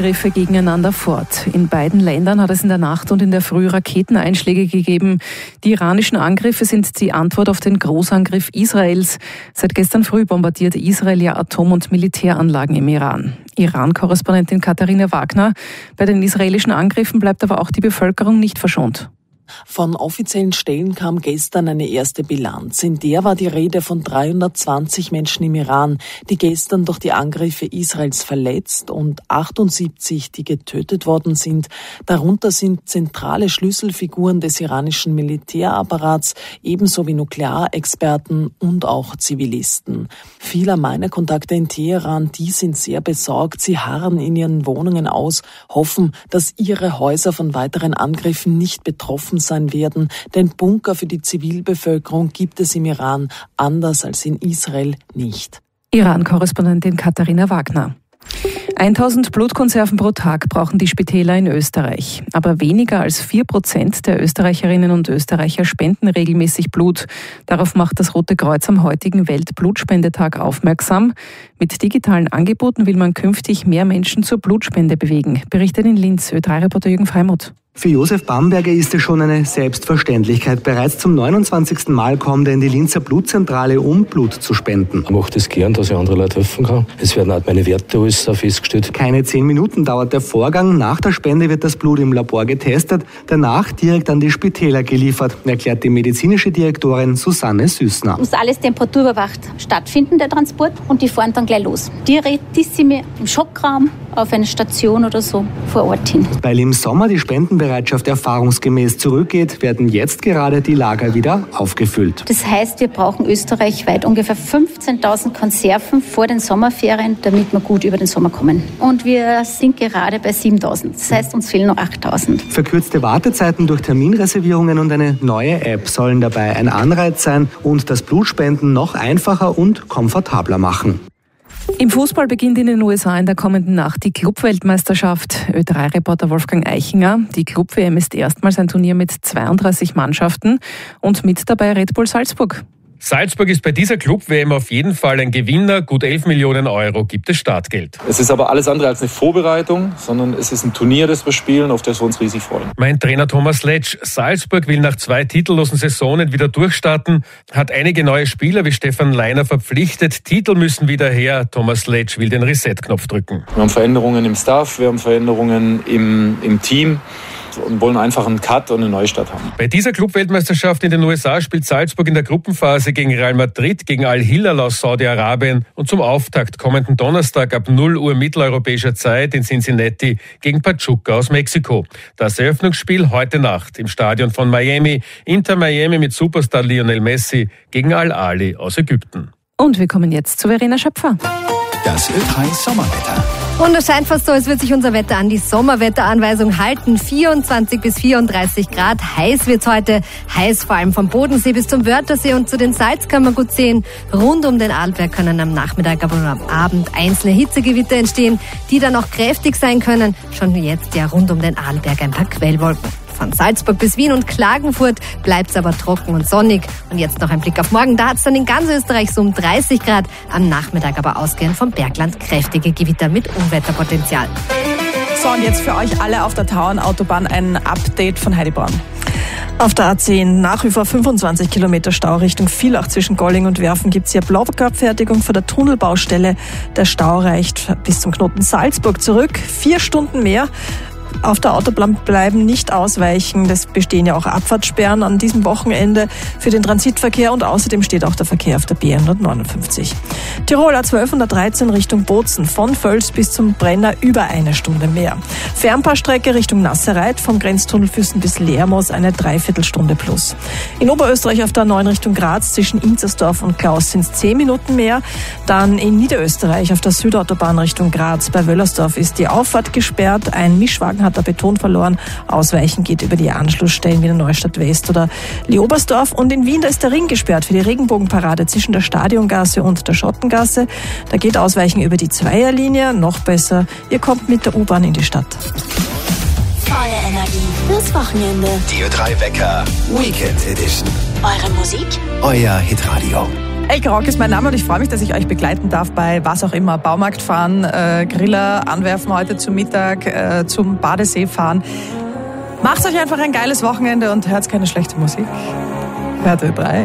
Angriffe gegeneinander fort. In beiden Ländern hat es in der Nacht und in der Früh Raketeneinschläge gegeben. Die iranischen Angriffe sind die Antwort auf den Großangriff Israels. Seit gestern früh bombardiert Israel ja Atom- und Militäranlagen im Iran. Iran-Korrespondentin Katharina Wagner. Bei den israelischen Angriffen bleibt aber auch die Bevölkerung nicht verschont. Von offiziellen Stellen kam gestern eine erste Bilanz. In der war die Rede von 320 Menschen im Iran, die gestern durch die Angriffe Israels verletzt und 78, die getötet worden sind. Darunter sind zentrale Schlüsselfiguren des iranischen Militärapparats, ebenso wie Nuklearexperten und auch Zivilisten. Viele meiner Kontakte in Teheran, die sind sehr besorgt. Sie harren in ihren Wohnungen aus, hoffen, dass ihre Häuser von weiteren Angriffen nicht betroffen sein werden, denn Bunker für die Zivilbevölkerung gibt es im Iran, anders als in Israel, nicht. Iran-Korrespondentin Katharina Wagner. 1000 Blutkonserven pro Tag brauchen die Spitäler in Österreich. Aber weniger als 4% der Österreicherinnen und Österreicher spenden regelmäßig Blut. Darauf macht das Rote Kreuz am heutigen Weltblutspendetag aufmerksam. Mit digitalen Angeboten will man künftig mehr Menschen zur Blutspende bewegen, berichtet in Linz Ö3-Reporter Jürgen Freimuth. Für Josef Bamberger ist es schon eine Selbstverständlichkeit. Bereits zum 29. Mal kommt er in die Linzer Blutzentrale, um Blut zu spenden. Ich mache das gern, dass ich anderen Leuten helfen kann. Es werden auch meine Werte alles festgestellt. Keine 10 Minuten dauert der Vorgang. Nach der Spende wird das Blut im Labor getestet, danach direkt an die Spitäler geliefert, erklärt die medizinische Direktorin Susanne Süßner. Muss alles temperaturüberwacht stattfinden, der Transport, und die fahren dann gleich los. Direttissime im Schockraum, auf eine Station oder so vor Ort hin. Weil im Sommer die Spendenbereitschaft erfahrungsgemäß zurückgeht, werden jetzt gerade die Lager wieder aufgefüllt. Das heißt, wir brauchen österreichweit ungefähr 15.000 Konserven vor den Sommerferien, damit wir gut über den Sommer kommen. Und wir sind gerade bei 7.000. Das heißt, uns fehlen noch 8.000. Verkürzte Wartezeiten durch Terminreservierungen und eine neue App sollen dabei ein Anreiz sein und das Blutspenden noch einfacher und komfortabler machen. Im Fußball beginnt in den USA in der kommenden Nacht die Club-Weltmeisterschaft. Ö3-Reporter Wolfgang Eichinger. Die Club-WM ist erstmals ein Turnier mit 32 Mannschaften und mit dabei Red Bull Salzburg. Salzburg ist bei dieser Club-WM auf jeden Fall ein Gewinner. Gut 11 Millionen Euro gibt es Startgeld. Es ist aber alles andere als eine Vorbereitung, sondern es ist ein Turnier, das wir spielen, auf das wir uns riesig freuen. Mein Trainer Thomas Letsch. Salzburg will nach 2 titellosen Saisonen wieder durchstarten, hat einige neue Spieler wie Stefan Leiner verpflichtet. Titel müssen wieder her. Thomas Letsch will den Reset-Knopf drücken. Wir haben Veränderungen im Staff, wir haben Veränderungen im Team und wollen einfach einen Cut und eine Neustart haben. Bei dieser Club-Weltmeisterschaft in den USA spielt Salzburg in der Gruppenphase gegen Real Madrid, gegen Al-Hilal aus Saudi-Arabien und zum Auftakt kommenden Donnerstag ab 0 Uhr mitteleuropäischer Zeit in Cincinnati gegen Pachuca aus Mexiko. Das Eröffnungsspiel heute Nacht im Stadion von Miami. Inter Miami mit Superstar Lionel Messi gegen Al-Ahly aus Ägypten. Und wir kommen jetzt zu Verena Schöpfer. Das Ö3 Sommerwetter. Und es scheint fast so, als würde sich unser Wetter an die Sommerwetteranweisung halten. 24 bis 34 Grad. Heiß wird's heute. Heiß vor allem vom Bodensee bis zum Wörthersee und zu den Salz kann man gut sehen. Rund um den Arlberg können am Nachmittag, aber nur am Abend einzelne Hitzegewitter entstehen, die dann auch kräftig sein können. Schon jetzt ja rund um den Arlberg ein paar Quellwolken. Von Salzburg bis Wien und Klagenfurt bleibt's aber trocken und sonnig. Und jetzt noch ein Blick auf morgen. Da hat's dann in ganz Österreich so um 30 Grad. Am Nachmittag aber ausgehend vom Bergland kräftige Gewitter mit Unwetterpotenzial. So, und jetzt für euch alle auf der Tauernautobahn ein Update von Heidi Braun. Auf der A10 nach wie vor 25 Kilometer Stau Richtung Villach zwischen Golling und Werfen gibt es hier Blockabfertigung vor der Tunnelbaustelle. Der Stau reicht bis zum Knoten Salzburg zurück. 4 Stunden mehr. Auf der Autobahn bleiben, nicht ausweichen. Es bestehen ja auch Abfahrtssperren an diesem Wochenende für den Transitverkehr und außerdem steht auch der Verkehr auf der B159. Tirol A12 und A13 Richtung Bozen, von Völs bis zum Brenner über 1 Stunde mehr. Fernpassstrecke Richtung Nasserreit vom Grenztunnel Füssen bis Lermoos eine 3/4 Stunde plus. In Oberösterreich auf der A9 Richtung Graz zwischen Inzersdorf und Klaus sind es 10 Minuten mehr. Dann in Niederösterreich auf der Südautobahn Richtung Graz bei Wöllersdorf ist die Auffahrt gesperrt. Ein Mischwagen hat der Beton verloren. Ausweichen geht über die Anschlussstellen wie der Neustadt West oder Leobersdorf. Und in Wien, da ist der Ring gesperrt für die Regenbogenparade zwischen der Stadiongasse und der Schottengasse. Da geht Ausweichen über die Zweierlinie. Noch besser, ihr kommt mit der U-Bahn in die Stadt. Volle Energie fürs Wochenende. Die Ö3 Wecker Weekend Edition. Eure Musik, euer Hitradio. Elke Rock ist mein Name und ich freue mich, dass ich euch begleiten darf bei was auch immer. Baumarkt fahren, Griller anwerfen heute zum Mittag, zum Badesee fahren. Macht euch einfach ein geiles Wochenende und hört keine schlechte Musik. Hört Ö3.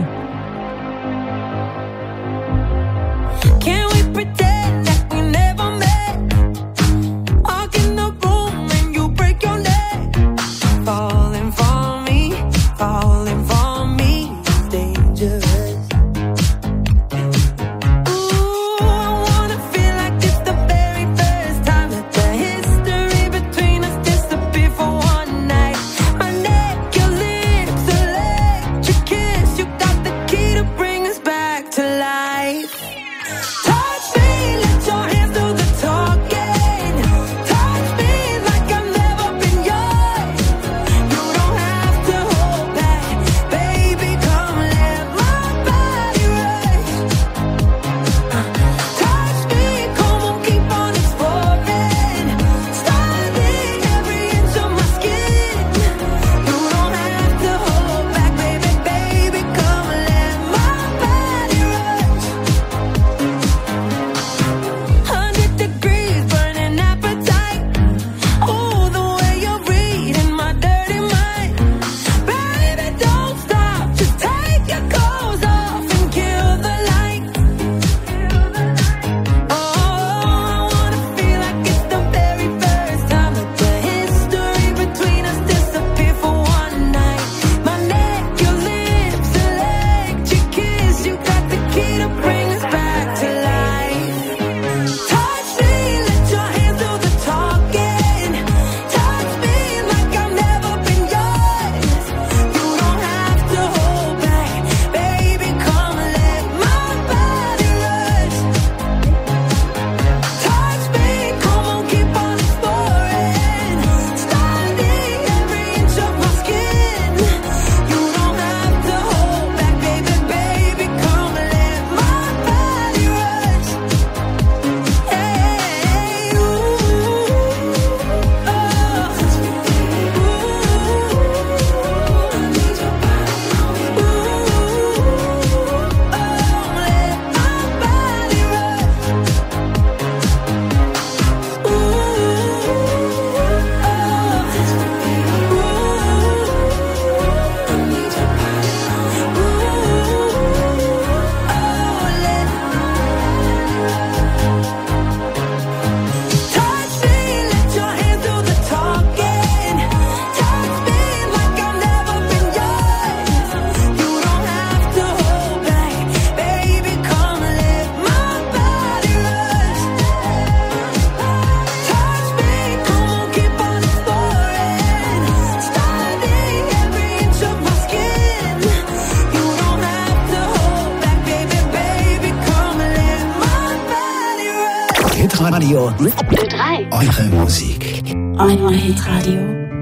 Hitradio Ö3. Eure Musik. Euer Hitradio.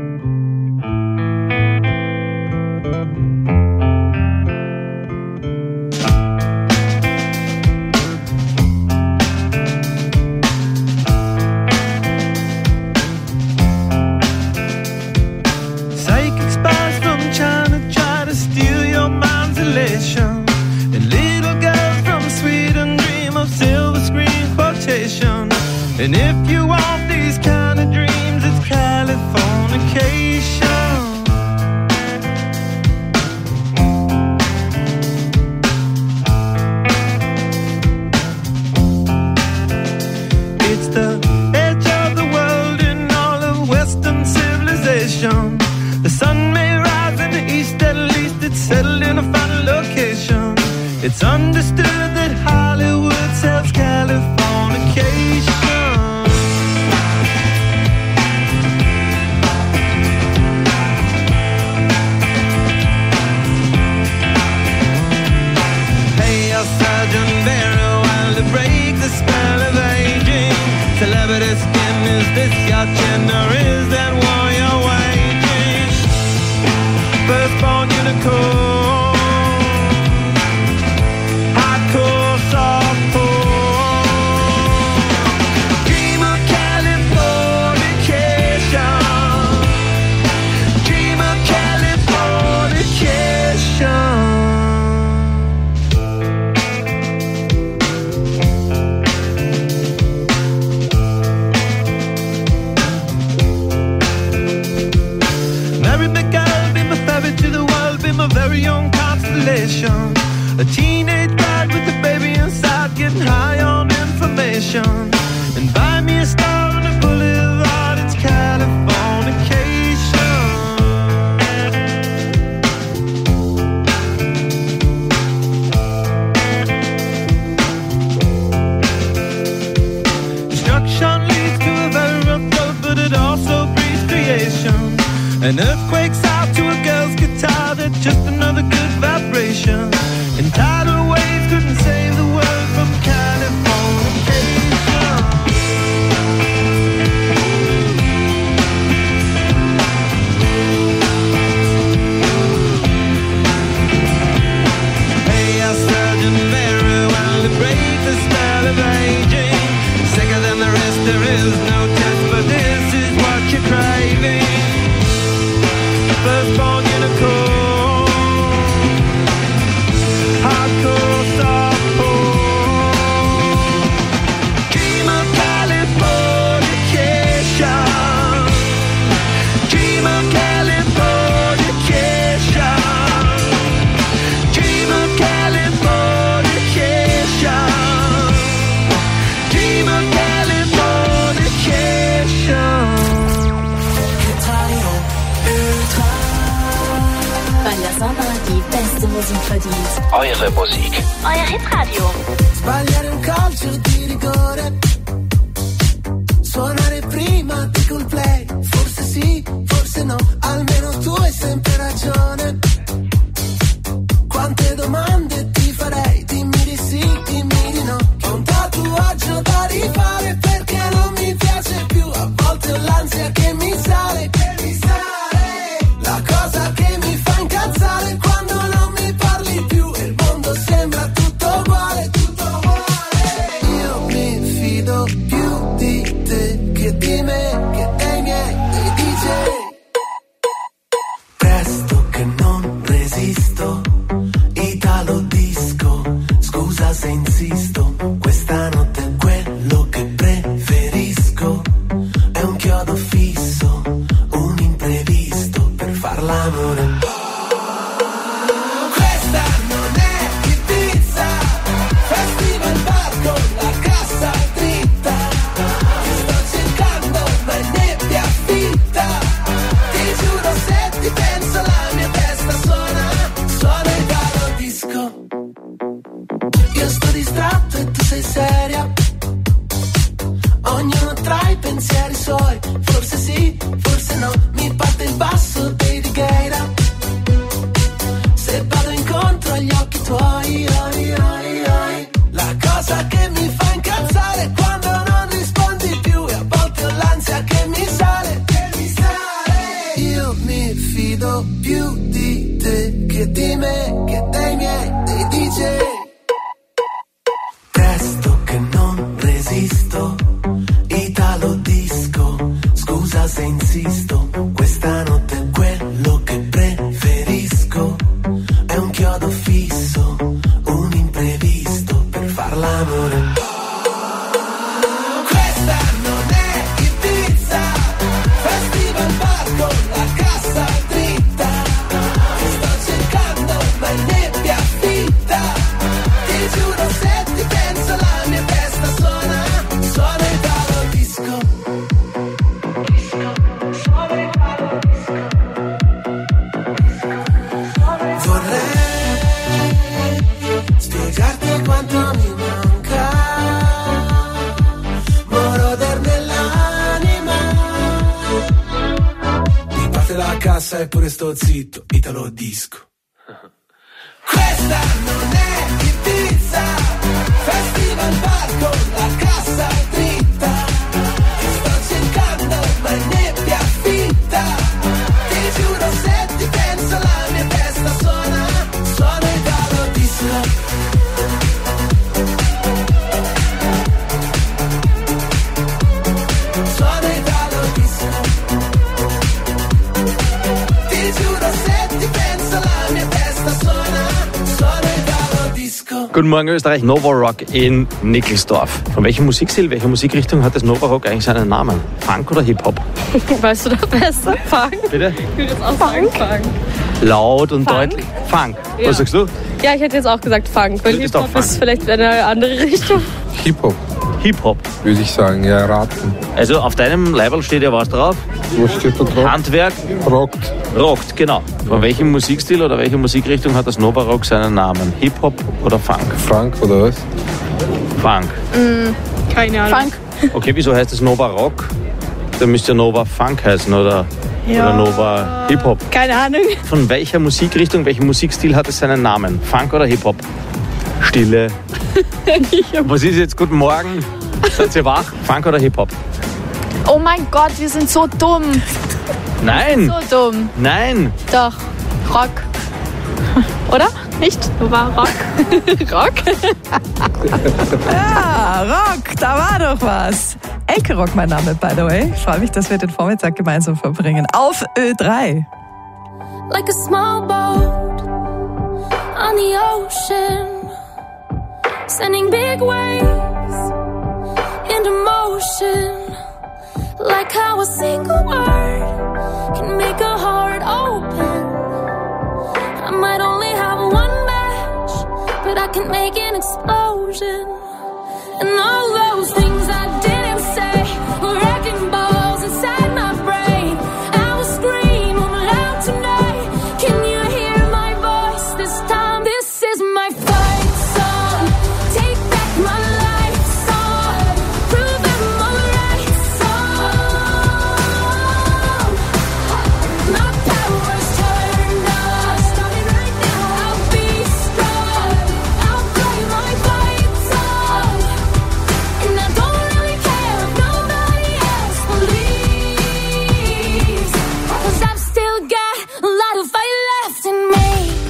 Psychic spies from China try to steal your mind's elation. And little girls from Sweden dream of silver screen quotation. And if you want these kind of dreams, it's Californication. It's the edge of the world in all of Western civilization. The sun may rise in the east, at least it's settled in a final location. It's understood that Hollywood sells Californication. Celebrity skin, is this your gender? Is that war you're waging? Firstborn unicorn, hardcore, softcore. Dream of Californication. Dream of Californication. a young constellation. A teenage bride with a baby inside, getting high on information. And buy me a star on a boulevard, it's Californication. Destruction leads to a very rough road, but it also breeds creation. An earthquake's out to a girl's guitar, that's just another good vibration. And tidal waves couldn't save the world from Californication. Hey, I surgeon very well to break the spell of aging. Sicker than the rest, there is no test, but this is what you're craving. Firstborn unicorn, hardcore softcore. Dream of Californication. Dream of Californication. Dream of Californication. Dream of Californication. Weil der Sommer die beste Musik verdient. Eure Musik. Euer Hitradio. Sbagliare un calcio di rigore. Suonare prima di Coldplay. Forse sì, forse no. Almeno tu hai sempre ragione. Quante domande ti farei? Dimmi di sì, dimmi di no. Che ho un tatuaggio da rifare perché non mi piace più. A volte ho l'ansia che mi sale, la cosa che mi fa incazzare quando non mi parli più e il mondo sembra tutto uguale, tutto uguale. Io mi fido più di te che di me, che dei miei, dei DJ. Presto che non resisto, Italo disco, scusa se insisto, questa notte è quello che preferisco, è un chiodo fisso, un imprevisto per far l'amore. Questa non è Ibiza, festival bar con la cassa dritta. Ti sto cercando ma è nebbia fitta. Ti giuro se ti penso la mia testa suona Italo disco. Io sto distratto e tu sei seria. Ognuno tra i pensieri suoi. Forse sì, forse no. Mi parte il basso dei Righeira. Se vado incontro agli occhi tuoi, la cosa che mi fa incazzare è quando non rispondi più. E a volte ho l'ansia che mi sale, Io mi fido più di te che di me, che dei miei, dei DJ. Presto che non resisto, Italo disco, scusa se insisto, questa notte è quello che preferisco, è un chiodo fisso, un imprevisto per far l'amore. Questa non è Ibiza, festival bar con la cassa dritta. Ti sto cercando ma è nebbia fitta. Ti giuro se ti penso la mia testa suona Italo disco. Vorrei spiegarti quanto mi manca, moroder nell'anima. Mi parte la cassa e pure sto zitto, Italo disco. Questa non è Ibiza, festival bar con la cassa dritta. Ti sto cercando ma è nebbia fitta. Ti giuro se ti penso la mia testa suona Italo disco. Suona Italo disco. Ti giuro se ti penso la mia testa suona Italo disco. Guten Morgen Österreich, Nova Rock in Nickelsdorf. Von welchem Musikstil, welcher Musikrichtung hat das Nova Rock eigentlich seinen Namen? Funk oder Hip-Hop? Weißt du da besser? Funk? Bitte? Ich würde jetzt auch sagen Funk. Laut und deutlich. Funk. Ja. Was sagst du? Ja, ich hätte jetzt auch gesagt Funk, weil Das ist doch Hip-Hop ist Funk. vielleicht eine andere Richtung. Hip-Hop, Hip-Hop. würde ich sagen, ja, raten. Also auf deinem Leiberl steht ja was drauf? Was steht da drauf? Handwerk. Rockt. Rockt, genau. Von welchem Musikstil oder welcher Musikrichtung hat das Nova Rock seinen Namen? Hip-Hop oder Funk? Frank oder was? Funk. Keine Ahnung. Funk. Okay, wieso heißt es Nova Rock? Dann müsste ja Nova Funk heißen oder Nova Hip-Hop. Keine Ahnung. Von welcher Musikrichtung, welchem Musikstil hat es seinen Namen? Funk oder Hip-Hop? Stille. Was ist jetzt? Guten Morgen. Seid ihr wach? Funk oder Hip-Hop? Oh mein Gott, wir sind so dumm. Nein. So dumm. Nein. Doch. Rock. Oder? Nicht? War Rock. Rock? Ja, Rock, da war doch was. Elke Rock, mein Name, by the way. Ich freue mich, dass wir den Vormittag gemeinsam verbringen. Auf Ö3. Like a small boat on the ocean, sending big waves into motion. Like how a single word can make a heart open. I might only have one match, but I can make an explosion. And all those things I didn't say were wrecking balls inside my brain. I will scream loud tonight. Can you hear my voice this time? This is my fight song. Take back my life song. Prove I'm alright song. My power's turned on. Starting right now, I'll be strong. I'll play my fight song. And I don't really care if nobody else believes, 'cause I've still got a lot of fight left in me.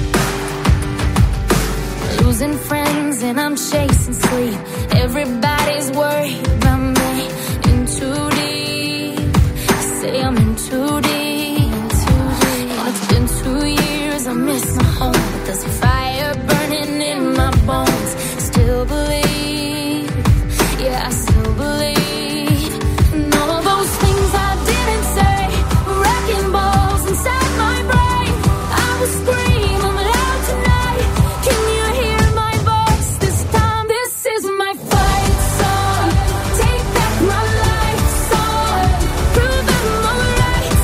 Losing friends and I'm chasing sleep. Everybody's worried about me. In too deep. Say I'm in too deep. And it's been 2 years, I miss my home, but there's a fire burning in my bones. Still believe, yeah, I still believe. And all those things I didn't say, wrecking balls inside my brain. I will scream loud tonight. Can you hear my voice this time? This is my fight song. Take back my life song. Prove I'm alright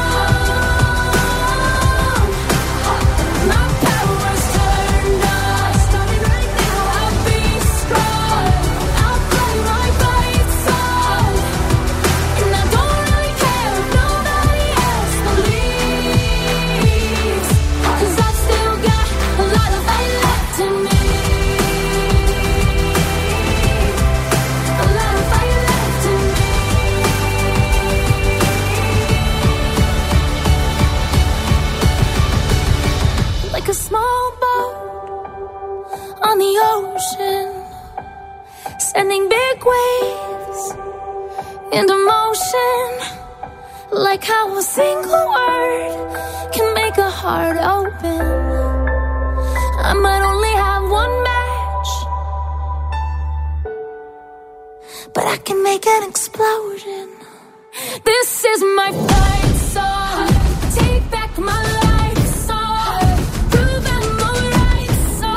song. My power's turned on. Starting right now, I'll be strong. I'll play my fight song. And I don't really care if nobody else believes, 'cause I've still got a lot of fight left in me. A lot of fight left in me. Like a small boat on the ocean, sending big waves into motion. Like how a single word can make a heart open. I might only have one match, but I can make an explosion. This is my fight song. Take back my life song. Prove I'm alright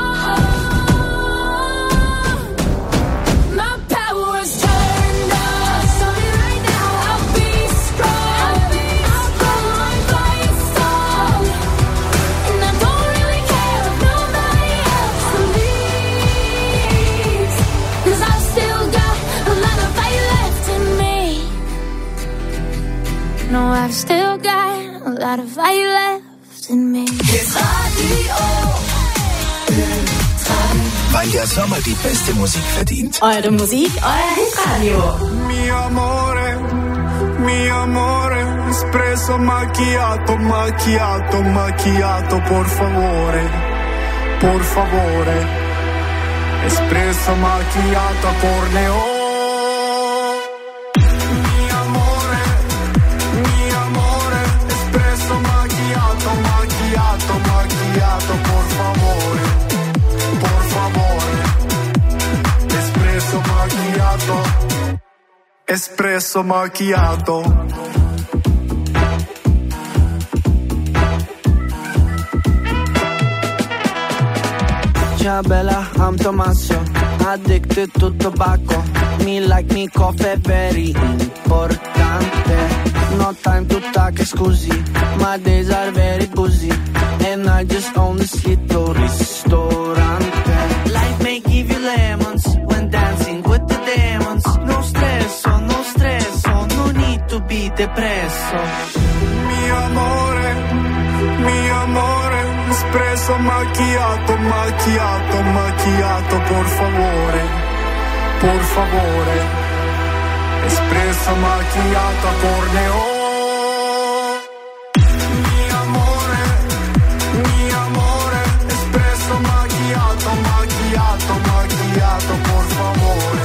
song. My power's turned on. Starting right now, I'll be strong. I'll play my fight song. And I don't really care if nobody else believes, 'cause I've still got a lot of fight left in me. No, I've still got a lot of fight left in me. Weil der Sommer die beste Musik verdient. Eure Musik, euer Hitradio. Mi amore, espresso macchiato, macchiato, macchiato, por favore, espresso macchiato corneo. Mi amore, espresso macchiato, macchiato, macchiato, por favore, espresso macchiato. Espresso macchiato. Mia bella, I'm Tommaso, addicted to tobacco. Me like me coffee, very importante. No time to talk, scusi, my days are very busy. And I just own this little ristorante. Life may give you lemons when dancing with the demons. No stress, no need to be depresso. Mio amore, espresso macchiato, macchiato, macchiato, por favore, espresso macchiato, corneo. Mi amore, espresso macchiato, macchiato, macchiato, por favore,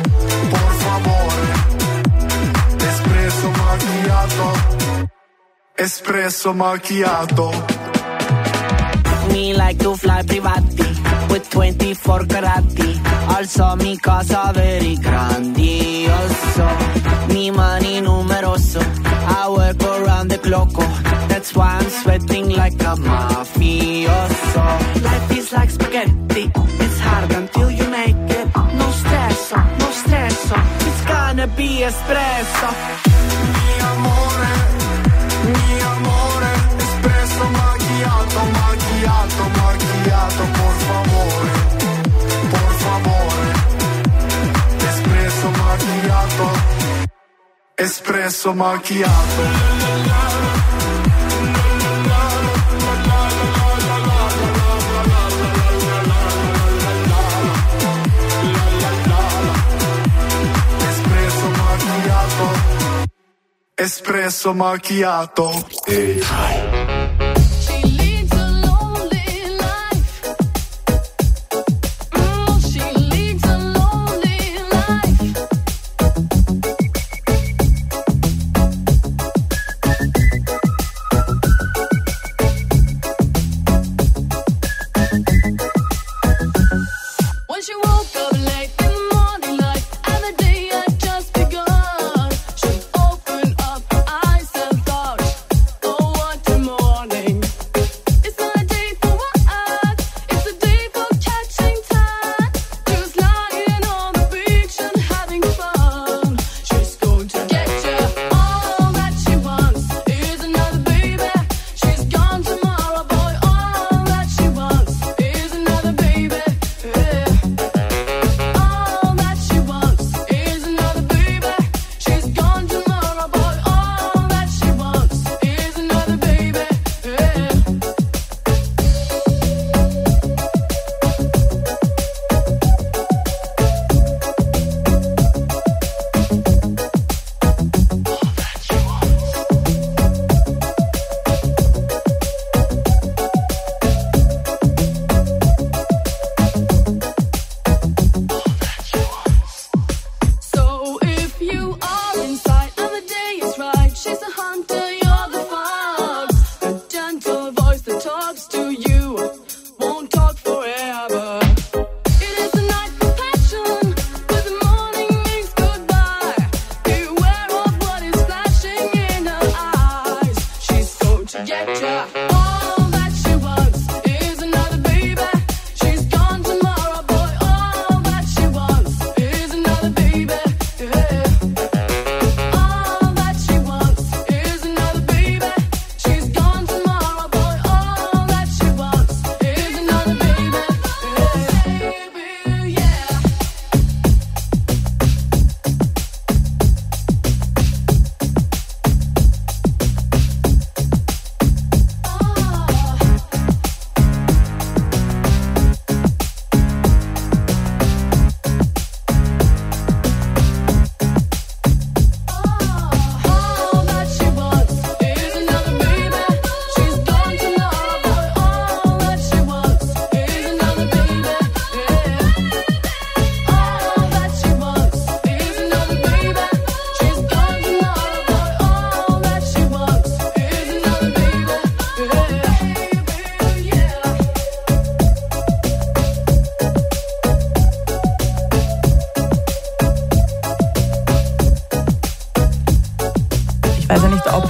espresso macchiato, espresso macchiato. Me like to fly privati with 24 carati. Also mi casa very grandioso. Mi money numeroso. I work around the clock. That's why I'm sweating like a mafioso. Life is like spaghetti. It's hard until you make it. No stress, it's gonna be espresso. Mi amore, espresso macchiato, macchiato, macchiato, por favore, espresso macchiato, espresso macchiato. Espresso macchiato.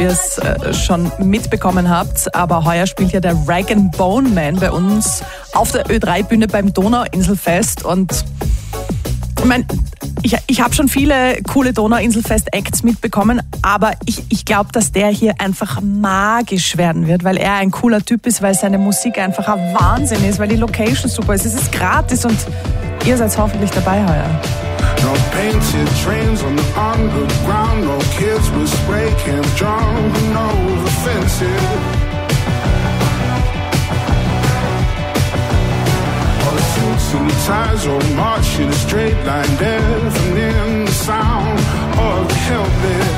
ihr es schon mitbekommen habt, aber heuer spielt ja der Rag & Bone Man bei uns auf der Ö3-Bühne beim Donauinselfest. Und ich habe schon viele coole Donauinselfest-Acts mitbekommen, aber ich glaube, dass der hier einfach magisch werden wird, weil er ein cooler Typ ist, weil seine Musik einfach ein Wahnsinn ist, weil die Location super ist. Es ist gratis und ihr seid hoffentlich dabei heuer. No painted trains on the underground, no kids with spray cans jumping over fences. All the suits and the ties all march in a straight line, deafening the sound of the helpless.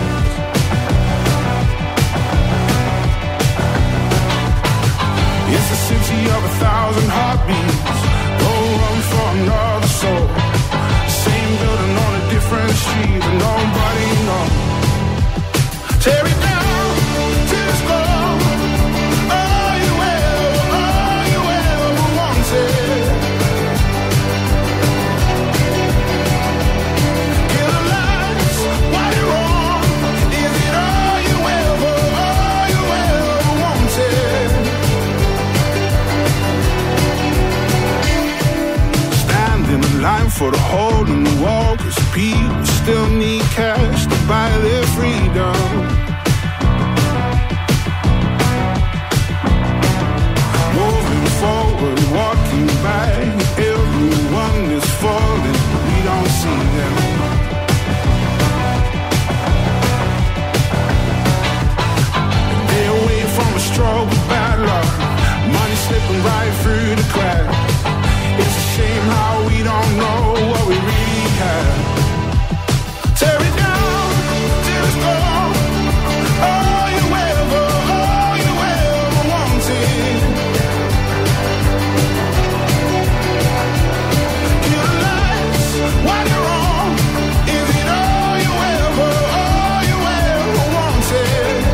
It's a city of 1,000 heartbeats, go run for another soul. Same building on a different street, but nobody knows. Tear it down till it's gone. All you ever wanted. Kill the lights while you're on. Is it all you ever wanted? Standing in line for the hole in the wall, 'cause people still need cash to buy their freedom. Moving forward, walking back, everyone is falling, we don't see them. They away from a stroke of bad luck, money slipping right through the cracks. It's a shame how we don't know what we really have. Tear it down till it's gone. All you ever wanted. Kill the lights while you're on. Is it all you ever wanted?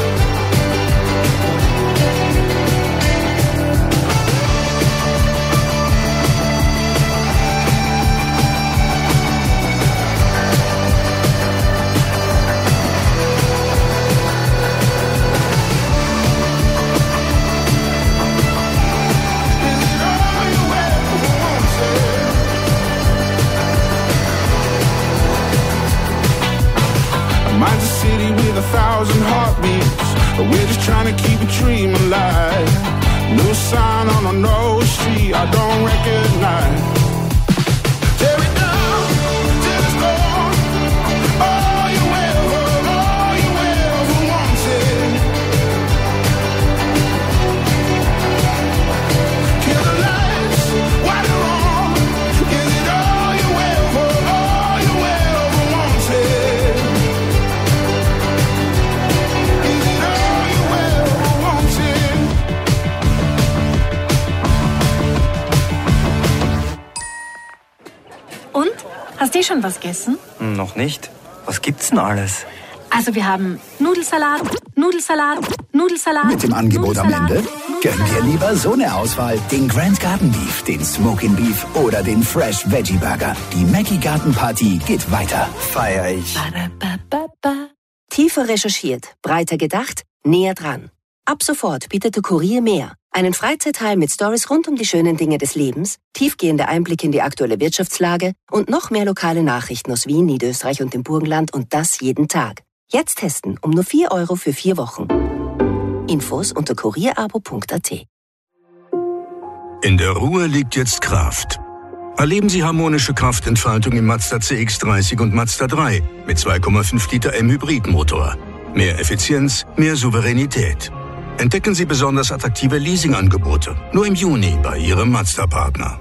Mine's a city with 1,000 heartbeats, but we're just trying to keep a dream alive. No sign on a no street I don't recognize. Tear it down till it's gone. All you ever wanted. Kill the lights while you're on. Is it all you ever wanted? Und? Hast du schon was gegessen? Noch nicht. Was gibt's denn alles? Also wir haben Nudelsalat. Mit dem Angebot am Ende? Gönn dir lieber so eine Auswahl. Den Grand Garden Beef, den Smokin' Beef oder den Fresh Veggie Burger. Die Maggie Garten Party geht weiter. Feier ich. Tiefer recherchiert, breiter gedacht, näher dran. Ab sofort bietet der Kurier mehr. Einen Freizeitteil mit Stories rund um die schönen Dinge des Lebens, tiefgehende Einblicke in die aktuelle Wirtschaftslage und noch mehr lokale Nachrichten aus Wien, Niederösterreich und dem Burgenland und das jeden Tag. Jetzt testen um nur 4 € für 4 Wochen. Infos unter kurierabo.at. In der Ruhe liegt jetzt Kraft. Erleben Sie harmonische Kraftentfaltung im Mazda CX-30 und Mazda 3 mit 2,5 Liter M-Hybridmotor. Mehr Effizienz, mehr Souveränität. Entdecken Sie besonders attraktive Leasingangebote. Nur im Juni bei Ihrem Mazda-Partner.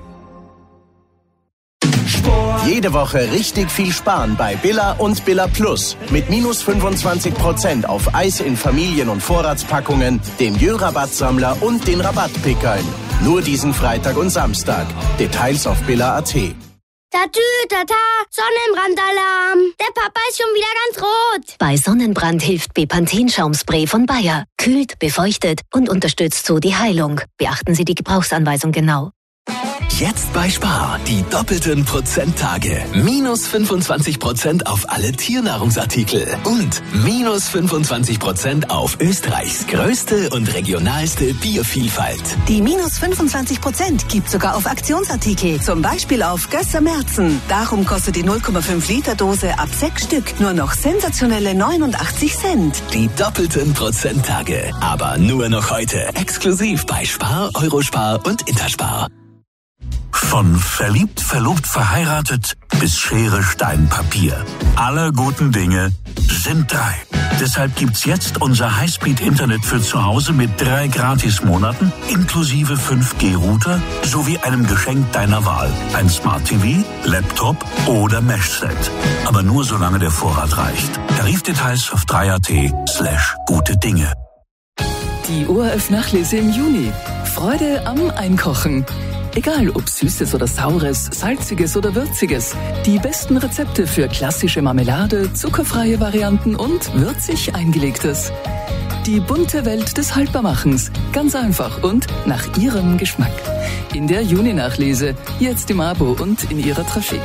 Jede Woche richtig viel sparen bei Billa und Billa Plus. Mit minus 25% auf Eis in Familien- und Vorratspackungen, dem Jö-Rabattsammler und den Rabattpickern. Nur diesen Freitag und Samstag. Details auf billa.at. Tata, Sonnenbrandalarm. Der Papa ist schon wieder ganz rot. Bei Sonnenbrand hilft Bepanthen-Schaumspray von Bayer. Kühlt, befeuchtet und unterstützt so die Heilung. Beachten Sie die Gebrauchsanweisung genau. Jetzt bei Spar. Die doppelten Prozenttage. Minus 25% auf alle Tiernahrungsartikel. Und minus 25% auf Österreichs größte und regionalste Biovielfalt. Die minus 25% gibt sogar auf Aktionsartikel. Zum Beispiel auf Gösser Merzen. Darum kostet die 0,5 Liter Dose ab 6 Stück nur noch sensationelle 89 Cent. Die doppelten Prozenttage. Aber nur noch heute. Exklusiv bei Spar, Eurospar und Interspar. Von verliebt, verlobt, verheiratet bis Schere, Stein, Papier. Alle guten Dinge sind 3. Deshalb gibt's jetzt unser Highspeed-Internet für zu Hause mit 3 Gratismonaten inklusive 5G-Router sowie einem Geschenk deiner Wahl. Ein Smart TV, Laptop oder Mesh-Set. Aber nur solange der Vorrat reicht. Tarifdetails auf 3.at/gute Dinge. Die ORF-Nachlese im Juni. Freude am Einkochen. Egal ob Süßes oder Saures, Salziges oder Würziges. Die besten Rezepte für klassische Marmelade, zuckerfreie Varianten und würzig eingelegtes. Die bunte Welt des Haltbarmachens. Ganz einfach und nach Ihrem Geschmack. In der Juni-Nachlese. Jetzt im Abo und in Ihrer Trafik.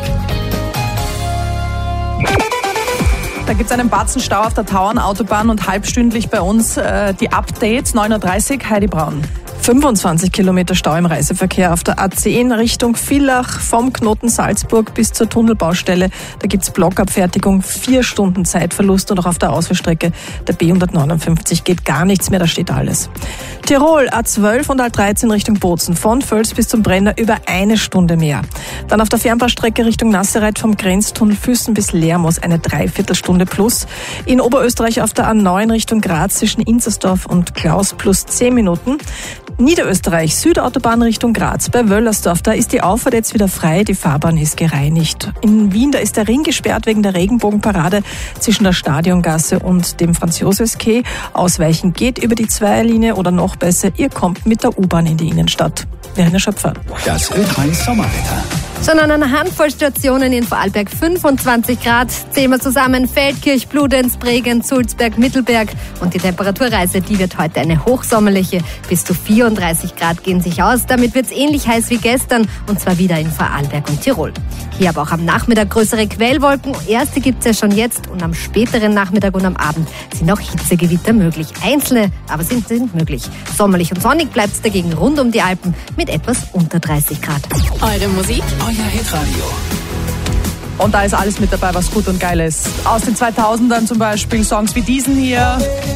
Da gibt es einen Batzen Stau auf der Tauernautobahn und halbstündlich bei uns die Updates. 9.30 Uhr, Heidi Braun. 25 Kilometer Stau im Reiseverkehr auf der A10 Richtung Villach vom Knoten Salzburg bis zur Tunnelbaustelle. Da gibt's Blockabfertigung, 4 Stunden Zeitverlust und auch auf der Ausfallstrecke der B159 geht gar nichts mehr, da steht alles. Tirol, A12 und A13 Richtung Bozen, von Völs bis zum Brenner über 1 Stunde mehr. Dann auf der Fernbahnstrecke Richtung Nassereit vom Grenztunnel Füssen bis Lermoos eine Dreiviertelstunde plus. In Oberösterreich auf der A9 Richtung Graz zwischen Inzersdorf und Klaus plus 10 Minuten. Niederösterreich, Südautobahn Richtung Graz bei Wöllersdorf, da ist die Auffahrt jetzt wieder frei, die Fahrbahn ist gereinigt. In Wien, da ist der Ring gesperrt wegen der Regenbogenparade zwischen der Stadiongasse und dem Franz-Josefs-Quai. Ausweichen geht über die Zweierlinie oder noch besser, ihr kommt mit der U-Bahn in die Innenstadt. Verena Schöpfer. Das Ö3 Sommerwetter. Schon an einer Handvoll Stationen in Vorarlberg 25 Grad. Zählen wir zusammen Feldkirch, Bludenz, Bregenz, Sulzberg, Mittelberg. Und die Temperaturreise, die wird heute eine hochsommerliche. Bis zu 34 Grad gehen sich aus. Damit wird es ähnlich heiß wie gestern. Und zwar wieder in Vorarlberg und Tirol. Hier aber auch am Nachmittag größere Quellwolken. Erste gibt es ja schon jetzt. Und am späteren Nachmittag und am Abend sind auch Hitzegewitter möglich. Einzelne, aber sind möglich. Sommerlich und sonnig bleibt es dagegen rund um die Alpen mit etwas unter 30 Grad. Eure Musik, euer Hitradio. Und da ist alles mit dabei, was gut und geil ist. Aus den 2000ern zum Beispiel Songs wie diesen hier.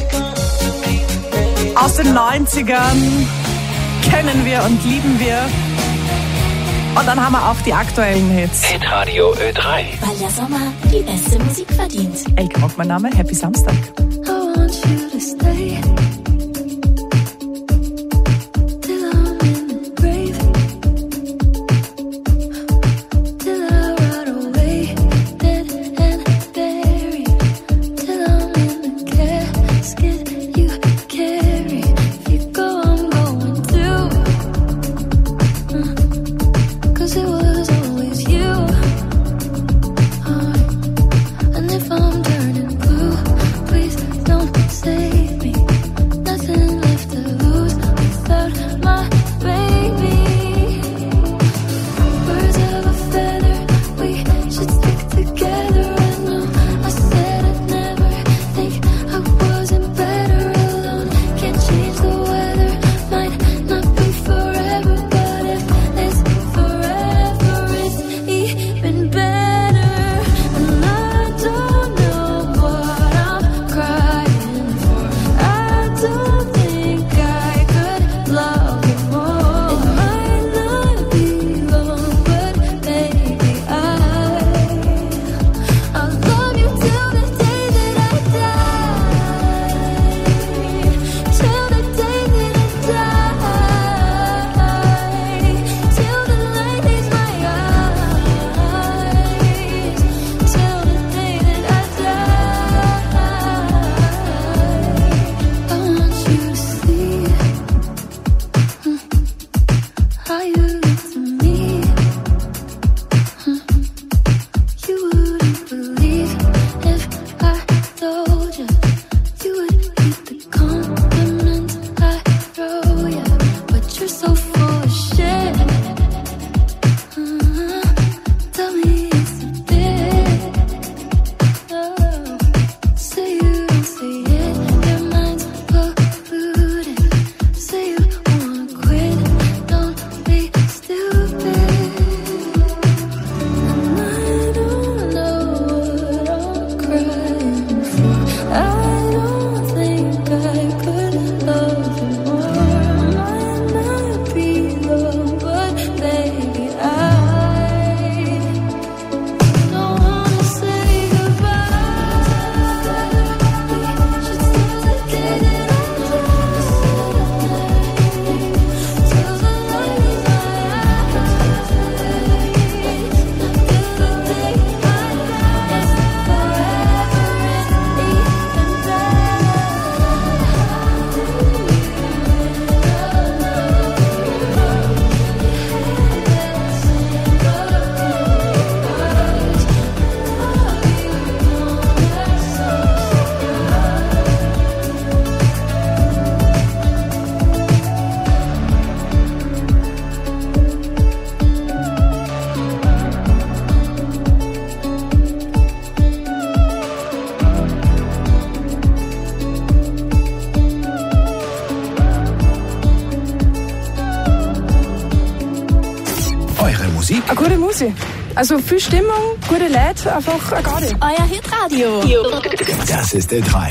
Aus den 90ern kennen wir und lieben wir. Und dann haben wir auch die aktuellen Hits. Hitradio Ö3. Weil der Sommer die beste Musik verdient. Elke Rock, mein Name. Happy Samstag. I want you to stay. Better Musik? Eine gute Musik. Also viel Stimmung, gute Leute, einfach eine Gaudi. Euer Hitradio. Das ist L3.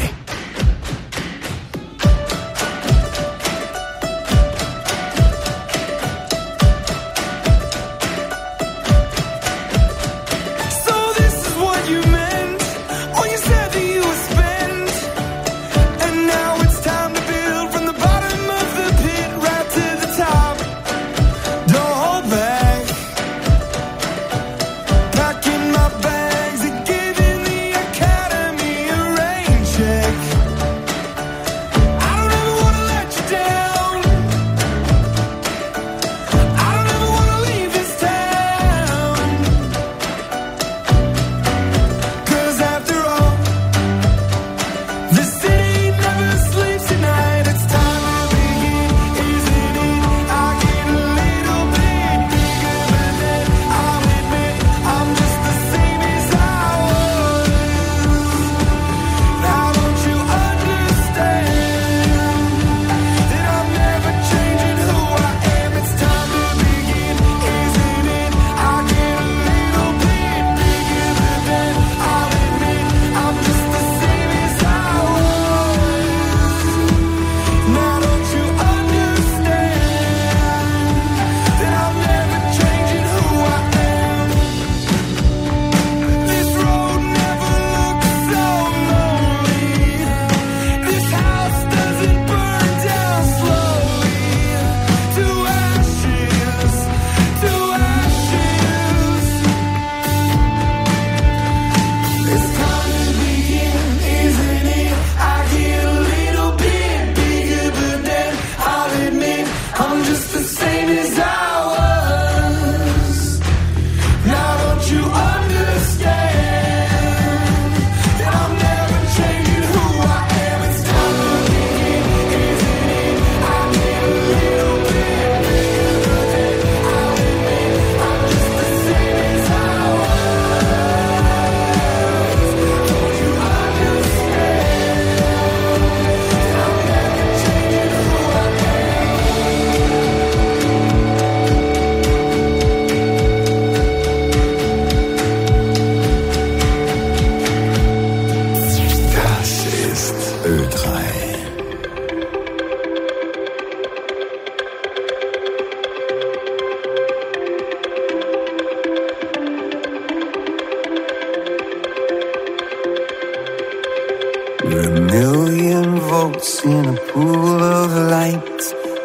In a pool of light,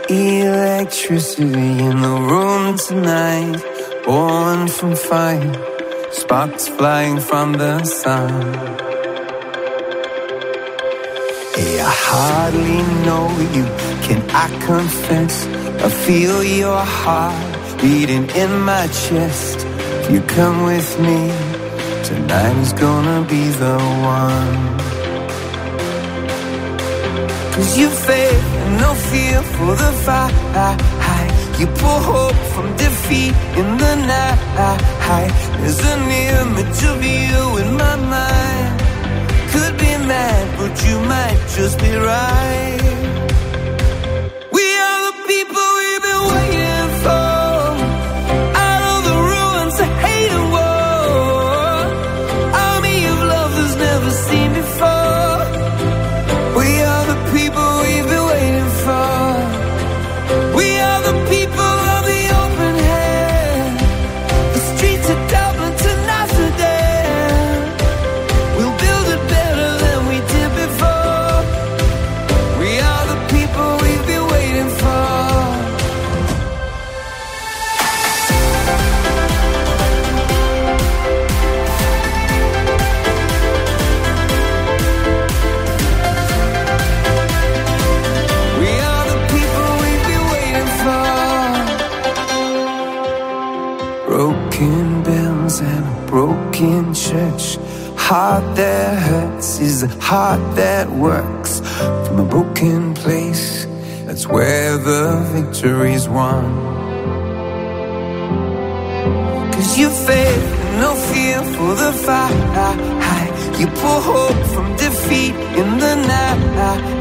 electricity in the room tonight, born from fire, sparks flying from the sun. Hey, I hardly know you, can I confess? I feel your heart beating in my chest. If you come with me, tonight is gonna be the one. 'Cause you faith and no fear for the fight. You pull hope from defeat in the night. There's an image of you in my mind. Could be mad, but you might just be right. We are the people we've been waiting for. Out of the ruins of hate and war, army of love that's never seen before. We are the people we've been waiting for. We are the people of the open hand. The streets of Dublin to Amsterdam. We'll build it better than we did before. We are the people we've been waiting for. Broken bells and a broken church. Heart that hurts is a heart that works. From a broken place, that's where the victory's won. 'Cause you faith and no fear for the fight. You pull hope from defeat in the night.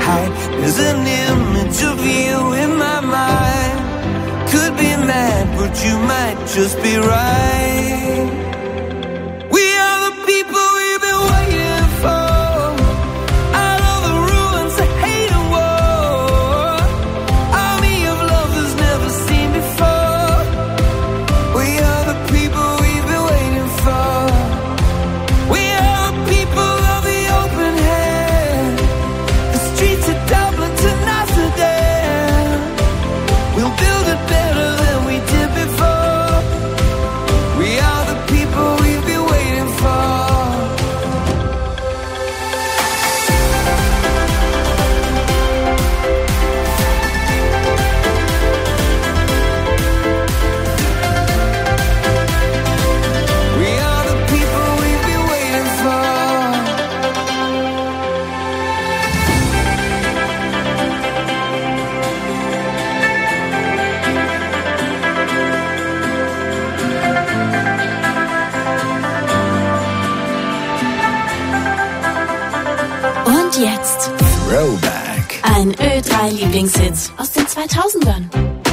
There's an image of you in my mind. Could be mad, but you might just be right. We are the people we've been waiting for. Out of the ruins of hate and war, army of love that's never seen before. We are the people we've been waiting for. We are the people of the open hand. The streets of Dublin to Amsterdam. We'll build it better than we did before. We are the people we've been waiting for. We are the people we've been waiting for. Und jetzt Throwback. ein Ö3-Lieblingshit aus den 2000ern.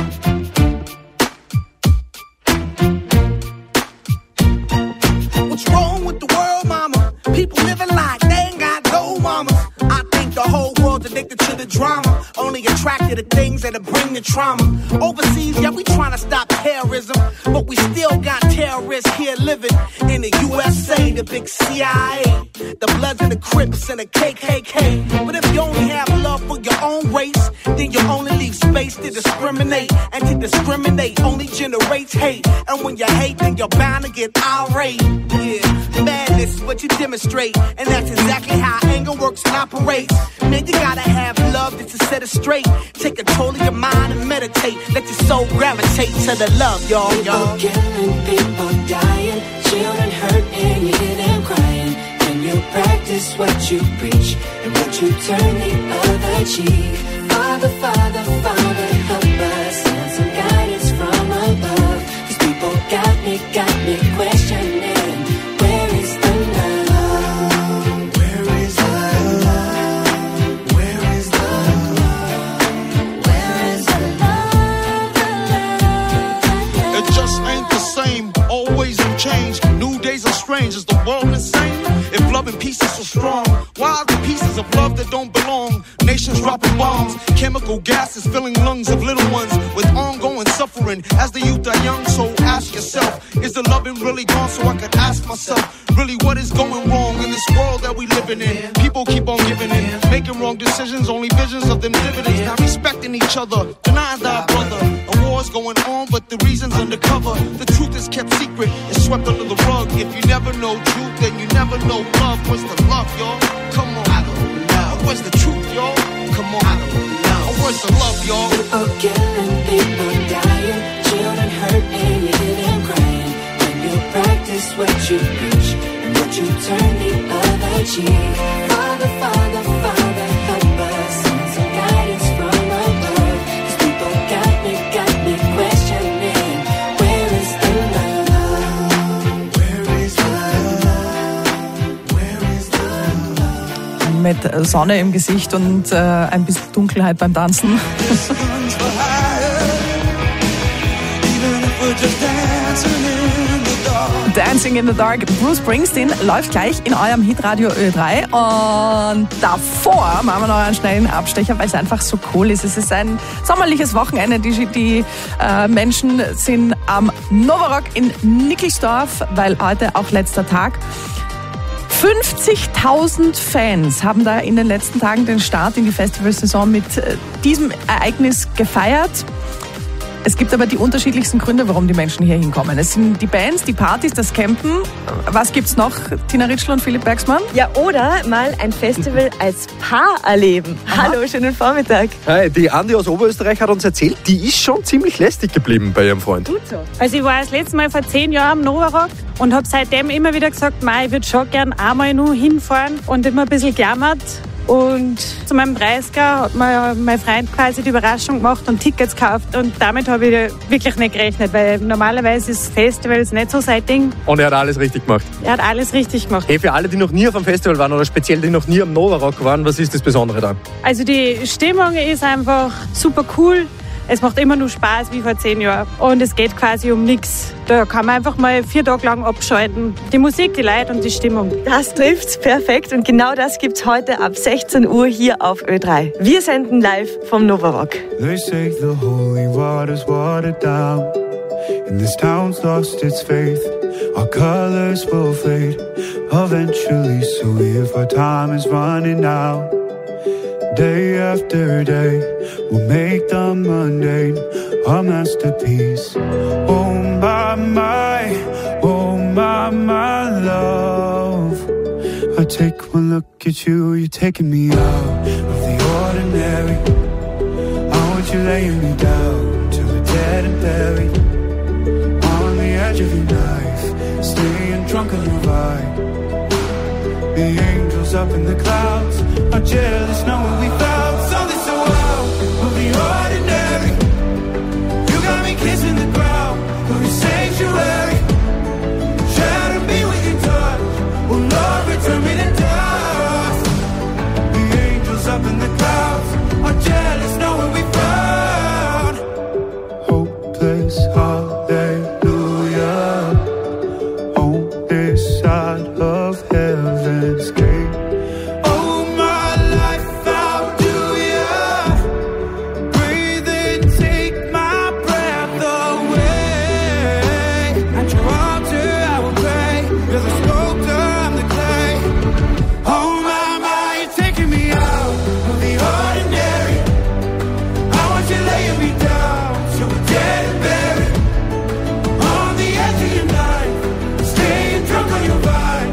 What's wrong with the world, mama? People living like they ain't got no mamas. I think the whole world's addicted to the drama, only attracted to things that'll bring the trauma. Overseas, yeah, we trying to stop terrorism, but we still got terrorists here living in the USA, the big CIA, the Bloods and the Crips and the KKK. But if you only have love for your own race, then you only leave space to discriminate, and to discriminate only generates hate. And when you hate, then you're bound to get irate. Yeah, madness is what you demonstrate, and that's exactly how anger works and operates. Man, you gotta have love just to set it straight. Take control of your mind and meditate. Let your soul gravitate to the love, y'all. People killing, people dying, children hurt and you hear them crying. When you practice what you preach and what you turn the other cheek. Father, Father, Father, help us. Send some guidance from above. These people got me questioning. Where is the love? Where is the love? Where is the love? Where is the love? It just ain't the same. Always in change. New days are strange. Is the world insane? If love and peace is so strong, why are the pieces of love that don't belong? Nations dropping bombs, chemical gases filling lungs of little ones with ongoing suffering as the youth are young. So ask yourself, is the loving really gone? So I could ask myself, really what is going wrong in this world that we living in? People keep on giving in, making wrong decisions, only visions of them dividends. Not respecting each other, denying thy brother. A war's going on, but the reason's undercover. The truth is kept secret, it's swept under the rug. If you never know truth, then you never know love. Where's the love, y'all? Come on, I don't know. Where's the truth, y'all? Come on, I don't know. Where's the love, y'all? People killing, people dying, children hurt and you hear them crying. When you practice what you preach and what you turn the other cheek. Father, Father, Father, help us. Send some guidance from above. These people got me questioning. Where is the love? Where is the love? Where is the love? Mit Sonne im Gesicht und ein bisschen Dunkelheit beim Tanzen. Dancing in the Dark. Bruce Springsteen läuft gleich in eurem Hitradio Ö3 und davor machen wir noch einen schnellen Abstecher, weil es einfach so cool ist. Es ist ein sommerliches Wochenende. Die Menschen sind am Novarock in Nickelsdorf, weil heute auch letzter Tag. 50.000 Fans haben da in den letzten Tagen den Start in die Festivalsaison mit diesem Ereignis gefeiert. Es gibt aber die unterschiedlichsten Gründe, warum die Menschen hier hinkommen. Es sind die Bands, die Partys, das Campen. Was gibt's noch, Tina Ritschl und Philipp Bergsmann? Ja, oder mal ein Festival als Paar erleben. Aha. Hallo, schönen Vormittag. Hi, die Andi aus Oberösterreich hat uns erzählt, die ist schon ziemlich lästig geblieben bei ihrem Freund. Gut so. Also ich war das letzte Mal vor 10 Jahren am Novarock und habe seitdem immer wieder gesagt, ich würde schon gern einmal nur hinfahren und immer ein bisschen gejammert. Und zu meinem 30er hat mir mein Freund quasi die Überraschung gemacht und Tickets gekauft. Und damit habe ich wirklich nicht gerechnet, weil normalerweise ist Festivals nicht so sein Ding. Und er hat alles richtig gemacht? Er hat alles richtig gemacht. Hey, für alle, die noch nie auf einem Festival waren oder speziell die noch nie am Novarock waren, was ist das Besondere da? Also die Stimmung ist einfach super cool. Es macht immer nur Spaß wie vor 10 Jahren. Und es geht quasi um nichts. Da kann man einfach mal 4 Tage lang abschalten. Die Musik, die Leute und die Stimmung. Das trifft's perfekt und genau das gibt's heute ab 16 Uhr hier auf Ö3. Wir senden live vom Novarock. They say the holy water's watered down, and this town's lost its faith. Our colors will fade eventually, so if our time is running out, day after day, we'll make the mundane a masterpiece. Oh my love. I take one look at you, you're taking me out of the ordinary. I want you laying me down till we're dead and buried on the edge of your knife, staying drunk on your vibe. The angels up in the clouds are jealous knowing we found something so out of the ordinary. You got me kissing the ground of your sanctuary. Shadow me with your touch, oh Lord, return me to dust. The angels up in the clouds are jealous knowing we found hopeless hallelujah on this side of heaven's gate. Oh my life, how do ya breathe and take my breath away? At your altar I will pray, you're the sculptor, I'm the clay. Oh my, you're taking me out of the ordinary. I want you laying me down till we're dead and buried on the edge of your knife, staying drunk on your vine.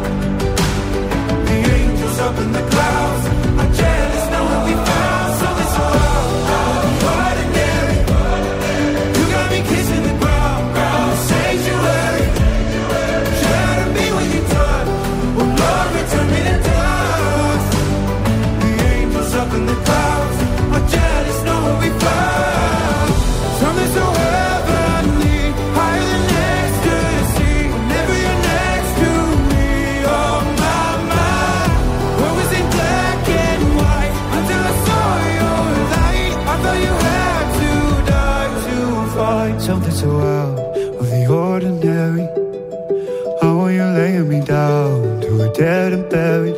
The angels up in the clouds are jealous knowing we found something so out of the ordinary. You got me kissing the ground, sanctuary. Shadow me with your touch, oh Lord, return me to dust. The angels up in the clouds are jealous knowing we found something so heavenly, higher than ecstasy. Whenever you're next to me, oh my, what was in black and white until I saw your light. I thought you had to die to find something so out of the ordinary. How are you laying me down to a dead and buried